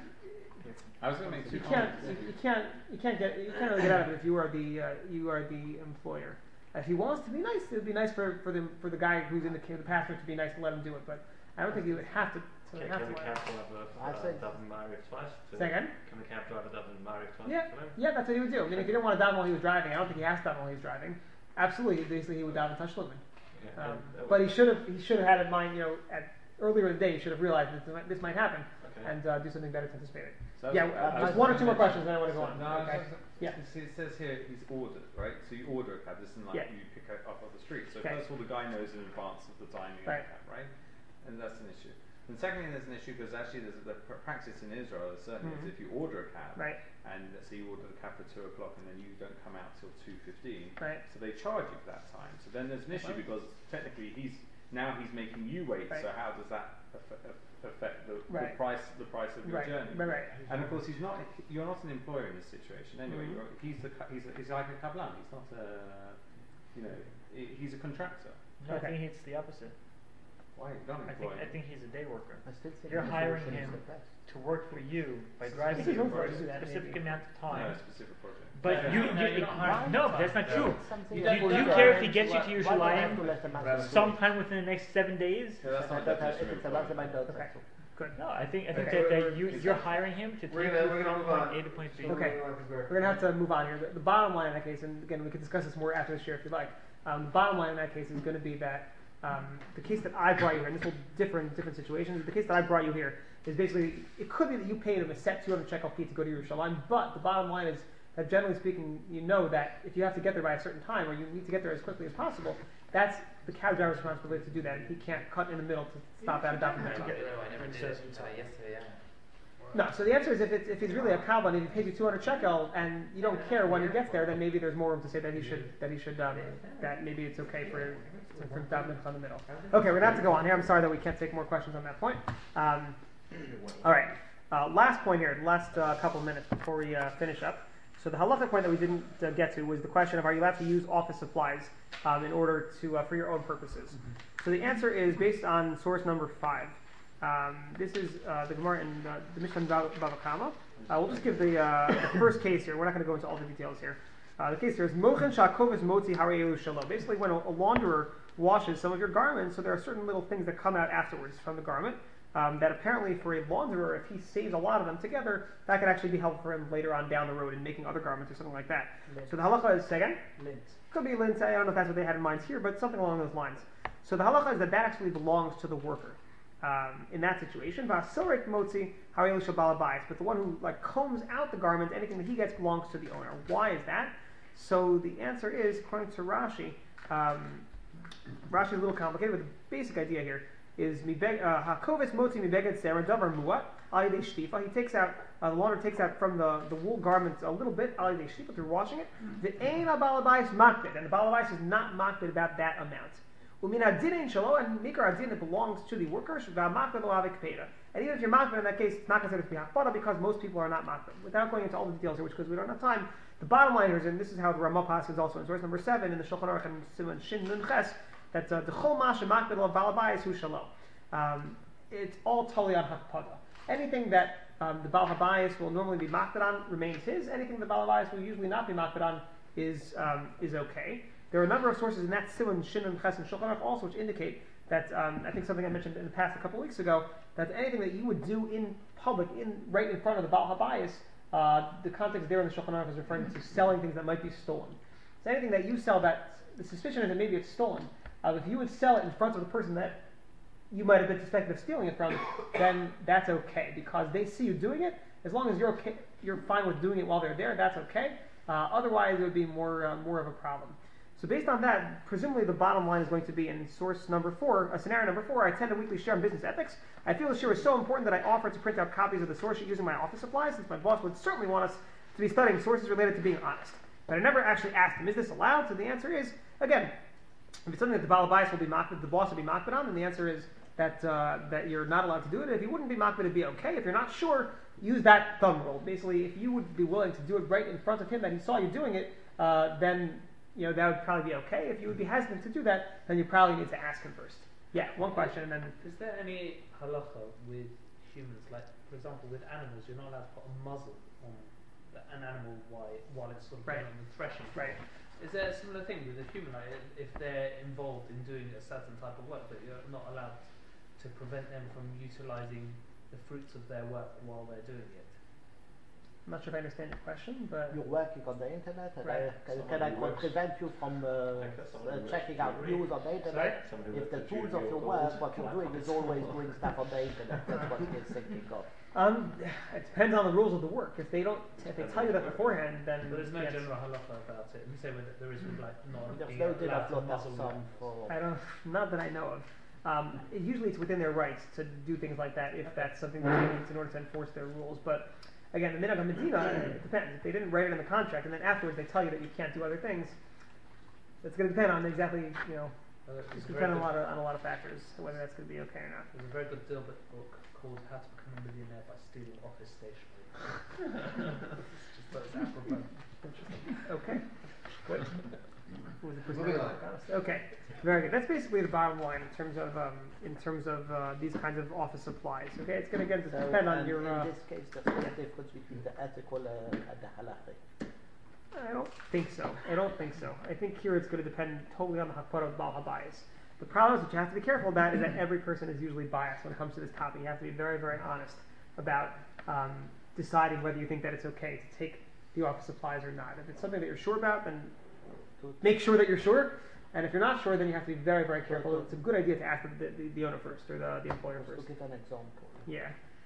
I was going to make two You can't, comments. you, you can't, you can't get, you can't really get out of it if you are the, uh, you are the employer. If he wants to be nice, it would be nice for, for the, for the guy who's in the, the passenger to be nice and let him do it. But I don't think you would have to, to Can, have can to the let cab him. driver I uh, think- daven Ma'ariv twice? To, Say again? Can the cab driver daven Ma'ariv twice? Yeah, to him? yeah, that's what he would do. I mean, if he didn't want to daven while he was driving, I don't think he has to daven while he was driving. Absolutely, basically, he would daven touch Lumen. Yeah, Um, and, uh, but he should have, he should have had in mind, you know, at earlier in the day, he should have realized that this might, this might happen okay. and uh, do something better to anticipate it. So I Yeah, was- uh, I was just one or gonna two more mention- questions, then I want to go on. No, I was Okay. just- Yeah. you see, it says here he's ordered, right? So you order a cab. This isn't like Yeah. you pick it up off the street. So Okay. first of all, the guy knows in advance of the timing Right. of the cab, right? And that's an issue. And secondly, there's an issue because actually there's the pr- practice in Israel certainly Mhm. is if you order a cab, Right. and let's say you order the cab for two o'clock and then you don't come out till two fifteen, Right. so they charge you for that time. So then there's an issue Right. because technically he's now he's making you wait. Right. So how does that affect, affect the, Right. the price the price of your Right. journey? Right. Right. And of course, he's not. You're not an employer in this situation anyway. Mhm. You're, he's the. ca- He's, a, he's like a kablan. He's not a. You know, he- he's a contractor. No, Okay. I think it's the opposite. Why? You don't I employ think I him. think he's a day worker. I still think You're the hiring solution is him the best. to work for you by It's a driving specific you for a project, that specific maybe. amount of No, time. a specific project. But Yeah. you, No, you, you're it- not hiring no, him. that's not No. true. Something Do, that do will you be care if done. he gets you to Why do I have to Yerushalayim let the master sometime within the next seven days? Yeah, that's not That- definition if of it's a master, employment. I don't Okay. think so. Good. No, I think I think Okay. that, that We're- you we're- you're hiring him to take We're you gonna- we're gonna from move point on. A to point B. Okay. We're going to have to move on here. The, the bottom line in that case, and again, we can discuss this more after the share if you like. Um, the bottom line in that case is going to be that um, the case that I brought you here, and this will differ in different situations, the case that I brought you here is basically, it could be that you paid him a set two hundred shekel fee to go to Yerushalayim, but the bottom line is that generally speaking, you know that if you have to get there by a certain time, or you need to get there as quickly as possible, that's the cab driver's responsibility to do that. He can't cut in the middle to stop at a document. I never did it until yesterday, yeah. No, so the answer is if it's if he's really a cowboy and he pays you two hundred shekel and you don't care when he gets there, then maybe there's more room to say that he should that he should um, that maybe it's okay for for Davening on the middle. Okay, we're gonna have to go on here. I'm sorry that we can't take more questions on that point. Um, all right, uh, last point here, the last uh, couple of minutes before we uh, finish up. So the halacha point that we didn't uh, get to was the question of are you allowed to use office supplies um, in order to uh, for your own purposes. So the answer is based on source number five. Um, this is uh, the Gemara in uh, the Mishnah Bava Kama. Uh, we'll just give the, uh, the first case here. We're not going to go into all the details here. Uh, the case here is Mochen Shakovas Motzi Harei Shalom. Basically, when a, a launderer washes some of your garments, so there are certain little things that come out afterwards from the garment. Um, that apparently for a launderer, if he saves a lot of them together, that could actually be helpful for him later on down the road in making other garments or something like that. Lint. So the halacha is, say again? Lint. Could be lint. I don't know if that's what they had in mind here, but something along those lines. So the halacha is that that actually belongs to the worker. Um, in that situation, Vasilrik Motzi Harei Shabala Bayis, but the one who like combs out the garment, anything that he gets belongs to the owner. Why is that? So the answer is, according to Rashi, um, Rashi is a little complicated, but the basic idea here is mibeg uh, hakovis moti mibeged sera davar muat al yedei shtifa. He takes out uh, the launder takes out from the, the wool garment a little bit al yedei shtifa through washing it. The ein abalabais makbid, and the balabais is not makbid about that amount. Umina dinin shalo, and mikar adin, it belongs to the worker. Shva makbid lo avik peda. And even if you're makbid in that case, it's not considered to be hakbada because most people are not makbid. Without going into all the details here, which because we don't have time, the bottom line here is, and this is how the Ramah passes also in source number seven in the Shulchan Aruch and Siman Shin Nun Ches, that the chol masha makbid lo balabais hu shalo. Um, it's all totally on hakpada. Anything that um, the Baal Habayis will normally be makbid on remains his. Anything the Baal Habayis will usually not be makbid on is um, is okay. There are a number of sources in that Siman Shin and Ches and Shulchan Aruch also which indicate that um, I think something I mentioned in the past a couple of weeks ago, that anything that you would do in public, in right in front of the Baal Habayis, uh, the context there in the Shulchan Aruch is referring to selling things that might be stolen. So anything that you sell that the suspicion is that maybe it's stolen, uh, if you would sell it in front of the person that you might have been suspected of stealing it from, then that's okay because they see you doing it. As long as you're okay, you're fine with doing it while they're there, that's okay. Uh, otherwise, it would be more uh, more of a problem. So based on that, presumably the bottom line is going to be in source number four, uh, scenario number four. I attend a weekly share on business ethics. I feel the share is so important that I offer to print out copies of the source sheet using my office supplies, since my boss would certainly want us to be studying sources related to being honest. But I never actually asked him, is this allowed? So the answer is, again, if it's something that the Baal Habayis will be makbid, the boss will be makbid on, then the answer is that uh, that you're not allowed to do it. If you wouldn't be makbid, it'd be okay. If you're not sure, use that thumb rule. Basically, if you would be willing to do it right in front of him, that he saw you doing it, uh, then you know that would probably be okay. If you would be hesitant to do that, then you probably need to ask him first. Yeah, one question, and then is there any halacha with humans? Like, for example, with animals, you're not allowed to put a muzzle on the- an animal while while it's sort of Right. going on the threshing. Right. Is there a similar thing with a human? Like, if they're involved in doing a certain type of work, that you're not allowed to prevent them from utilizing the fruits of their work while they're doing it? I'm not sure if I understand your question, but You're working on the internet, and Right. I, can, can I Someone who prevent you from uh, Like that, someone uh, who checking works out for you. news on the internet? Someone who If works the for tools you, of your you're work, always what you're doing is always doing stuff on the internet. That's what he's thinking of. um, it depends on the rules of the work. If they don't, if they tell you that beforehand, then But there's no yes. general halacha about it. We say that there is like not There's being no allowed to dinner muzzle some them. for. I don't, not that I know of. Um, it, usually it's within their rights to do things like that if that's something that they need in order to enforce their rules. But again, the minhag of Medina, it depends. If they didn't write it in the contract and then afterwards they tell you that you can't do other things, it's going to depend on exactly, you know, Uh, it's There's a, depend very on a good, lot of on a lot of factors whether that's going to be okay or not. there's a very good Dilbert book called How to Become a Millionaire by Stealing Office Stationery. Just thought it was apropos. Okay, good. Was it Moving on. honest? Okay, very good. That's basically the bottom line in terms of um, in terms of uh, these kinds of office supplies. Okay, it's going to again So, depend on and your. in Uh, this case, there's no difference between the ethical uh, and the halachic. I don't think so. I don't think so. I think here it's going to depend totally on the hakpara of Baal Habayis. The problem is what you have to be careful about is that every person is usually biased when it comes to this topic. You have to be very, very honest about um, deciding whether you think that it's okay to take the office supplies or not. If it's something that you're sure about, then make sure that you're sure. And if you're not sure, then you have to be very, very careful. It's a good idea to ask the, the, the owner first or the, the employer Just first. to give an example, Yeah,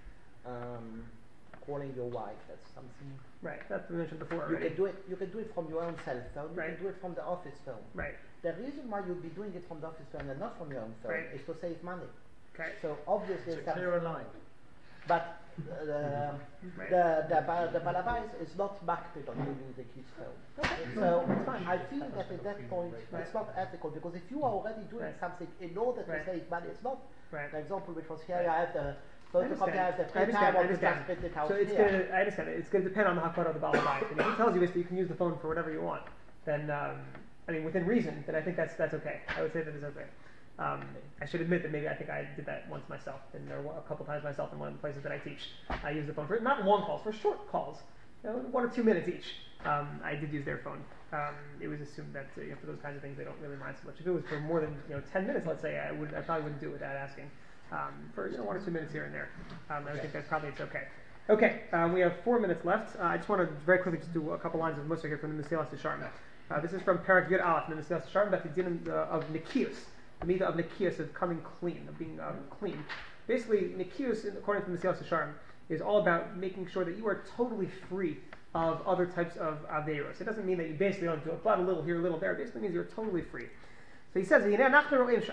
um, calling your wife, that's something. right. That's what we mentioned before You already. can do it. You can do it from your own cell phone. You Right. can do it from the office phone. Right. The reason why you'll be doing it from the office phone and not from your own phone Right. is to save money. Okay. So obviously, It's a that- clearer line. but uh, Right. the the ba- the balabais is not backed on you using his phone. So I feel that at that point it's not ethical because if you are already doing Right. something in order to Right. save money, it's not. Right. The example which was here, I have the I photocopy, I have the understand. I printer, I understand. I want to just understand. print it out So it's here. gonna, I understand. It's going to depend on the hakpara of the Baal Habayis. And if he tells you basically you can use the phone for whatever you want, then um, I mean within reason, then I think that's that's okay. I would say that is okay. Um, I should admit that maybe I think I did that once myself, and there were a couple times myself in one of the places that I teach. I use the phone for not long calls, for short calls, you know, one or two minutes each. Um, I did use their phone. Um, it was assumed that uh, you know, for those kinds of things they don't really mind so much. If it was for more than you know ten minutes, let's say, I would I probably wouldn't do it without asking. Um, for you know one or two minutes here and there, um, I would think that probably it's okay. Okay, um, we have four minutes left. Uh, I just want to very quickly just do a couple lines of Musa here from the Mesilas Yesharim. Uh, this is from Parak Yud Aleph, in the Mesilas Yesharim, about the din uh, of Nikius, the midah of Nikius, of coming clean, of being um, clean. Basically, Nikius, according to the Mesilas Yesharim, is all about making sure that you are totally free of other types of averos. It doesn't mean that you basically don't do a, but a little here, a little there. It basically means you're totally free. So he says, even though most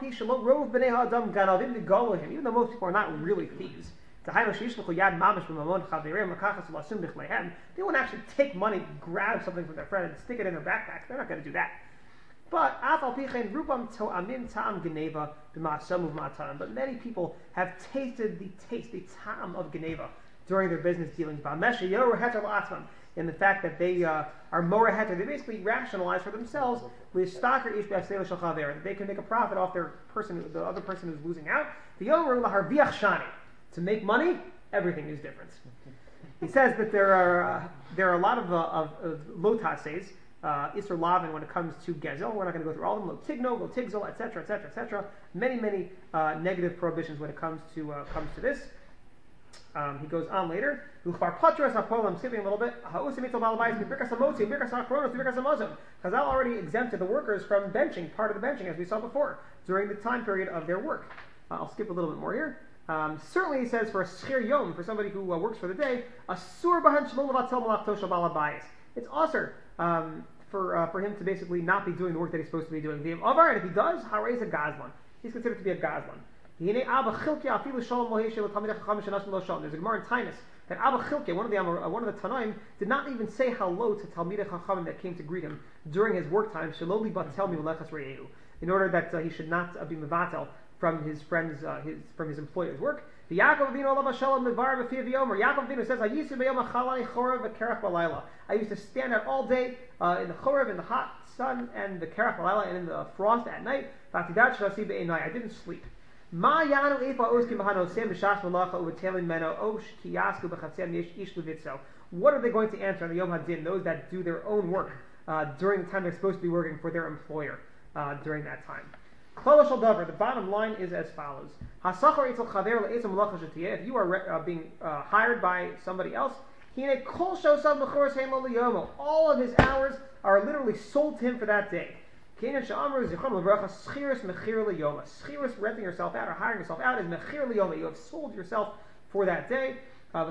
people are not really thieves, they won't actually take money, grab something from their friend, and stick it in their backpack. They're not going to do that. But but many people have tasted the taste, the ta'am of Geneva during their business dealings. In the fact that they uh, are more heter, they basically rationalize for themselves that they can make a profit off their person, the other person who's losing out. To make money, everything is different. He says that there are uh, there are a lot of uh, of, of lotases, uh, Isser Lavin when it comes to Gezel. We're not going to go through all of them. Lo tigno, lo tigzel, et cetera, et cetera, et cetera. Many, many uh, negative prohibitions when it comes to uh, comes to this. Um, he goes on later. I'm skipping a little bit. Chazal already exempted the workers from benching, part of the benching, as we saw before, during the time period of their work. Uh, I'll skip a little bit more here. Um, certainly, he says for a schir yom, for somebody who uh, works for the day, asur bahan shelo levatel malachto shel baal habayis. It's asur um, for uh, for him to basically not be doing the work that he's supposed to be doing. And if he does, harei is a gazlan. He's considered to be a gazlan. There's a Gemara in Tainus that Abba Chilke, one of the uh, one of the Tanaim, did not even say hello to Talmidei Chachamim that came to greet him during his work time. Shaloli batel milechas re'ehu, in order that uh, he should not uh, be mevatel from his friends, uh, his from his employer's work. The Yaakov Avinu Olav Shalom Mevar B'Fiv Yomer. Yaakov Avinu says, "I used to be on Chalai Chorev V'Kerach Balayla. I used to stand out all day uh, in the Chorev, in the hot sun, and the Kerach Balayla, and in the frost at night. V'Atidat Shasi Be'enai. I didn't sleep." Ma yanu efa oskim b'hano sem b'shash malacha u'v'telim meno osh kiyasku b'chatzem ish levitzo. What are they going to answer on the Yom Hadin? Those that do their own work uh, during the time they're supposed to be working for their employer uh, during that time. Klala shel davar. The bottom line is as follows: Hasachar etzel chaver le'etzem malacha shetiyeh. If you are uh, being uh, hired by somebody else, hine kol shosav mechuras hein lo liyomo. All of his hours are literally sold to him for that day. Schiris renting yourself out or hiring yourself out is mechir liyoma. You have sold yourself for that day. Uh,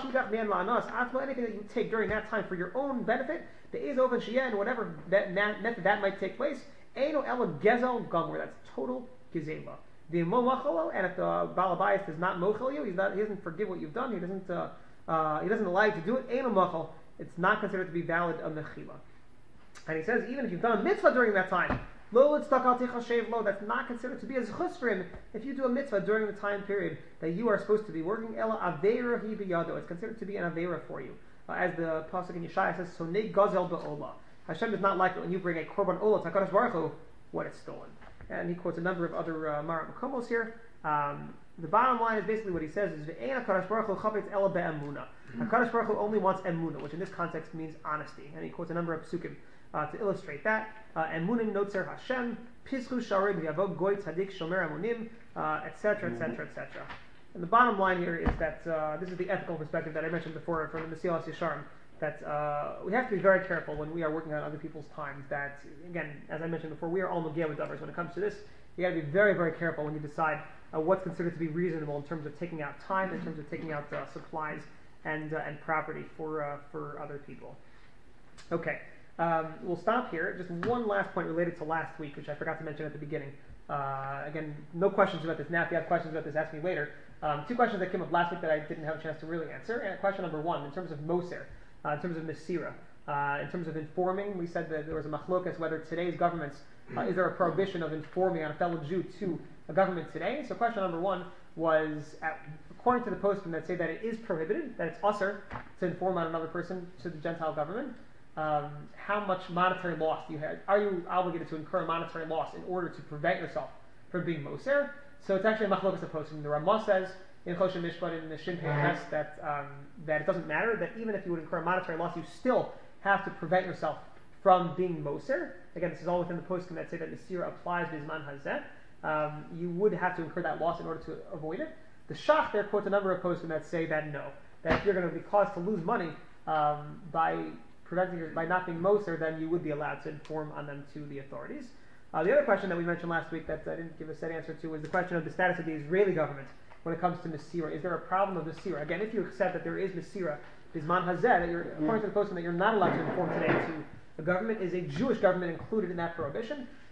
anything that you take during that time for your own benefit, the izov and shia and whatever that method that might take place, eino ela gezel gomor. That's total gezela. The momacholo, and if the balabayas does not mochel you, he's not, he doesn't forgive what you've done. He doesn't uh, uh, he doesn't allow you to do it. Eino machol. It's not considered to be valid a mechila. And he says, even if you've done a mitzvah during that time, lo lo, that's not considered to be a zchus for him. If you do a mitzvah during the time period that you are supposed to be working, ela aveira hi biyado, it's considered to be an aveira for you. Uh, as the pasuk in Yeshaya says, sonei gazel be'ola. Hashem does not like it when you bring a korban ola to HaKadosh Baruch Hu when it's stolen. And he quotes a number of other uh, Marat Makomos here. Um, the bottom line is basically what he says is ve'ein HaKadosh Baruch Hu chavetz ela be'emuna. HaKadosh Baruch Hu only wants emuna, which in this context means honesty. And he quotes a number of psukim Uh, to illustrate that. Emunim notzer Hashem, pischu sharim yavog goy tzadik shomer emunim, et cetera, et cetera, et cetera. And the bottom line here is that uh, this is the ethical perspective that I mentioned before from the Mesilas Yesharim, that uh, we have to be very careful when we are working on other people's time. That, again, as I mentioned before, we are all Nogea with others when it comes to this. You got to be very, very careful when you decide uh, what's considered to be reasonable in terms of taking out time, in terms of taking out uh, supplies and uh, and property for uh, for other people. Okay. Um, we'll stop here. Just one last point related to last week, which I forgot to mention at the beginning. Uh, again, no questions about this now. If you have questions about this, ask me later. Um, two questions that came up last week that I didn't have a chance to really answer. And question number one, in terms of Moser, uh, in terms of Mesira, uh, in terms of informing, we said that there was a machlokas whether today's governments, uh, is there a prohibition of informing on a fellow Jew to a government today? So question number one was, at, according to the postscript that say that it is prohibited, that it's usher to inform on another person to the Gentile government. Um, how much monetary loss do you have? Are you obligated to incur monetary loss in order to prevent yourself from being moser? So it's actually a machlokas of poskim. The Ramah says in Choshen Mishpat in the Shin Pei Ches that um, that it doesn't matter, that even if you would incur monetary loss, you still have to prevent yourself from being moser. Again, this is all within the poskim that say that Mesira applies Bizman Hazeh. Um, you would have to incur that loss in order to avoid it. The Shach there quotes a number of poskim that say that no, that if you're going to be caused to lose money um, by preventing your, by not being moser, then you would be allowed to inform on them to the authorities. Uh, the other question that we mentioned last week that I didn't give a set answer to was the question of the status of the Israeli government when it comes to Mesira. Is there a problem of Mesira? Again, if you accept that there is Mesira, Bizman Hazeh, that you're, according to the posting, that you're not allowed to inform today to the government, is a Jewish government included in that prohibition?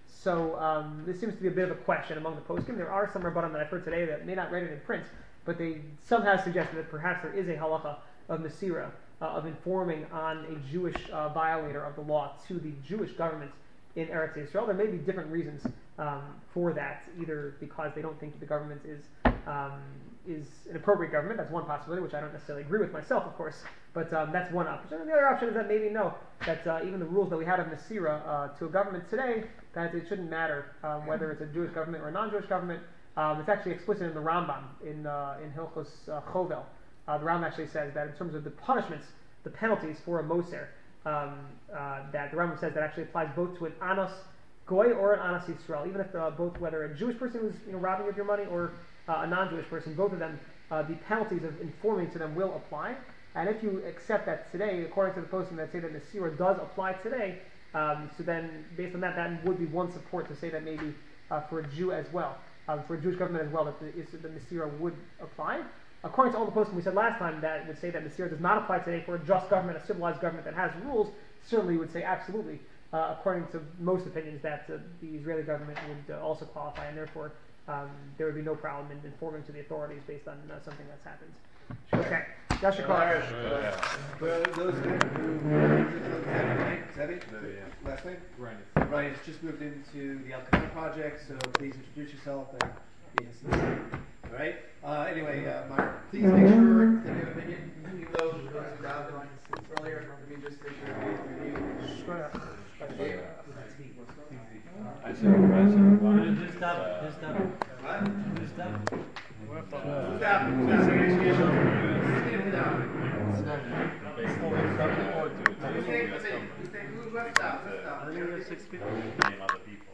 So um, this seems to be a bit of a question among the poskim. There are some rabbanim that I've heard today that may not write it in print, but they somehow suggested that perhaps there is a halacha of Masira, uh, of informing on a Jewish uh, violator of the law to the Jewish government in Eretz Yisrael. There may be different reasons um, for that, either because they don't think the government is um, is an appropriate government. That's one possibility, which I don't necessarily agree with myself, of course, but um, that's one option. And the other option is that maybe no, that uh, even the rules that we had of Masira uh, to a government today, that it shouldn't matter um, whether it's a Jewish government or a non-Jewish government. Um, it's actually explicit in the Rambam, in uh, in Hilchos uh, Chovel. Uh, the Rambam actually says that in terms of the punishments, the penalties for a Moser, um, uh, that the Rambam says that actually applies both to an Anos Goy or an Anos Yisrael, even if uh, both, whether a Jewish person was you know, robbing you of your money or uh, a non-Jewish person, both of them, uh, the penalties of informing to them will apply. And if you accept that today, according to the posting that say that Masira does apply today, um, so then based on that, that would be one support to say that maybe uh, for a Jew as well, um, for a Jewish government as well, that the, the Masira would apply. According to all the posting we said last time, that would say that Masira does not apply today for a just government, a civilized government that has rules. Certainly would say absolutely, uh, according to most opinions, that uh, the Israeli government would uh, also qualify, and therefore um, there would be no problem in informing to the authorities based on uh, something that's happened. Okay, Yasher Klar. For those who Zevi, last name? Ryan. Ryan has just moved into the Alcana project, so please introduce yourself and yes. All right. Uh, anyway, uh, Myra, please make sure that you have an opinion, even though it was down earlier. Let me just make sure you review. Actually, right, Who's that? Who's that? What? Who's that? Who's that? Who's that? Who's down? Who's left out? Left out. I think we have six people. Name other people.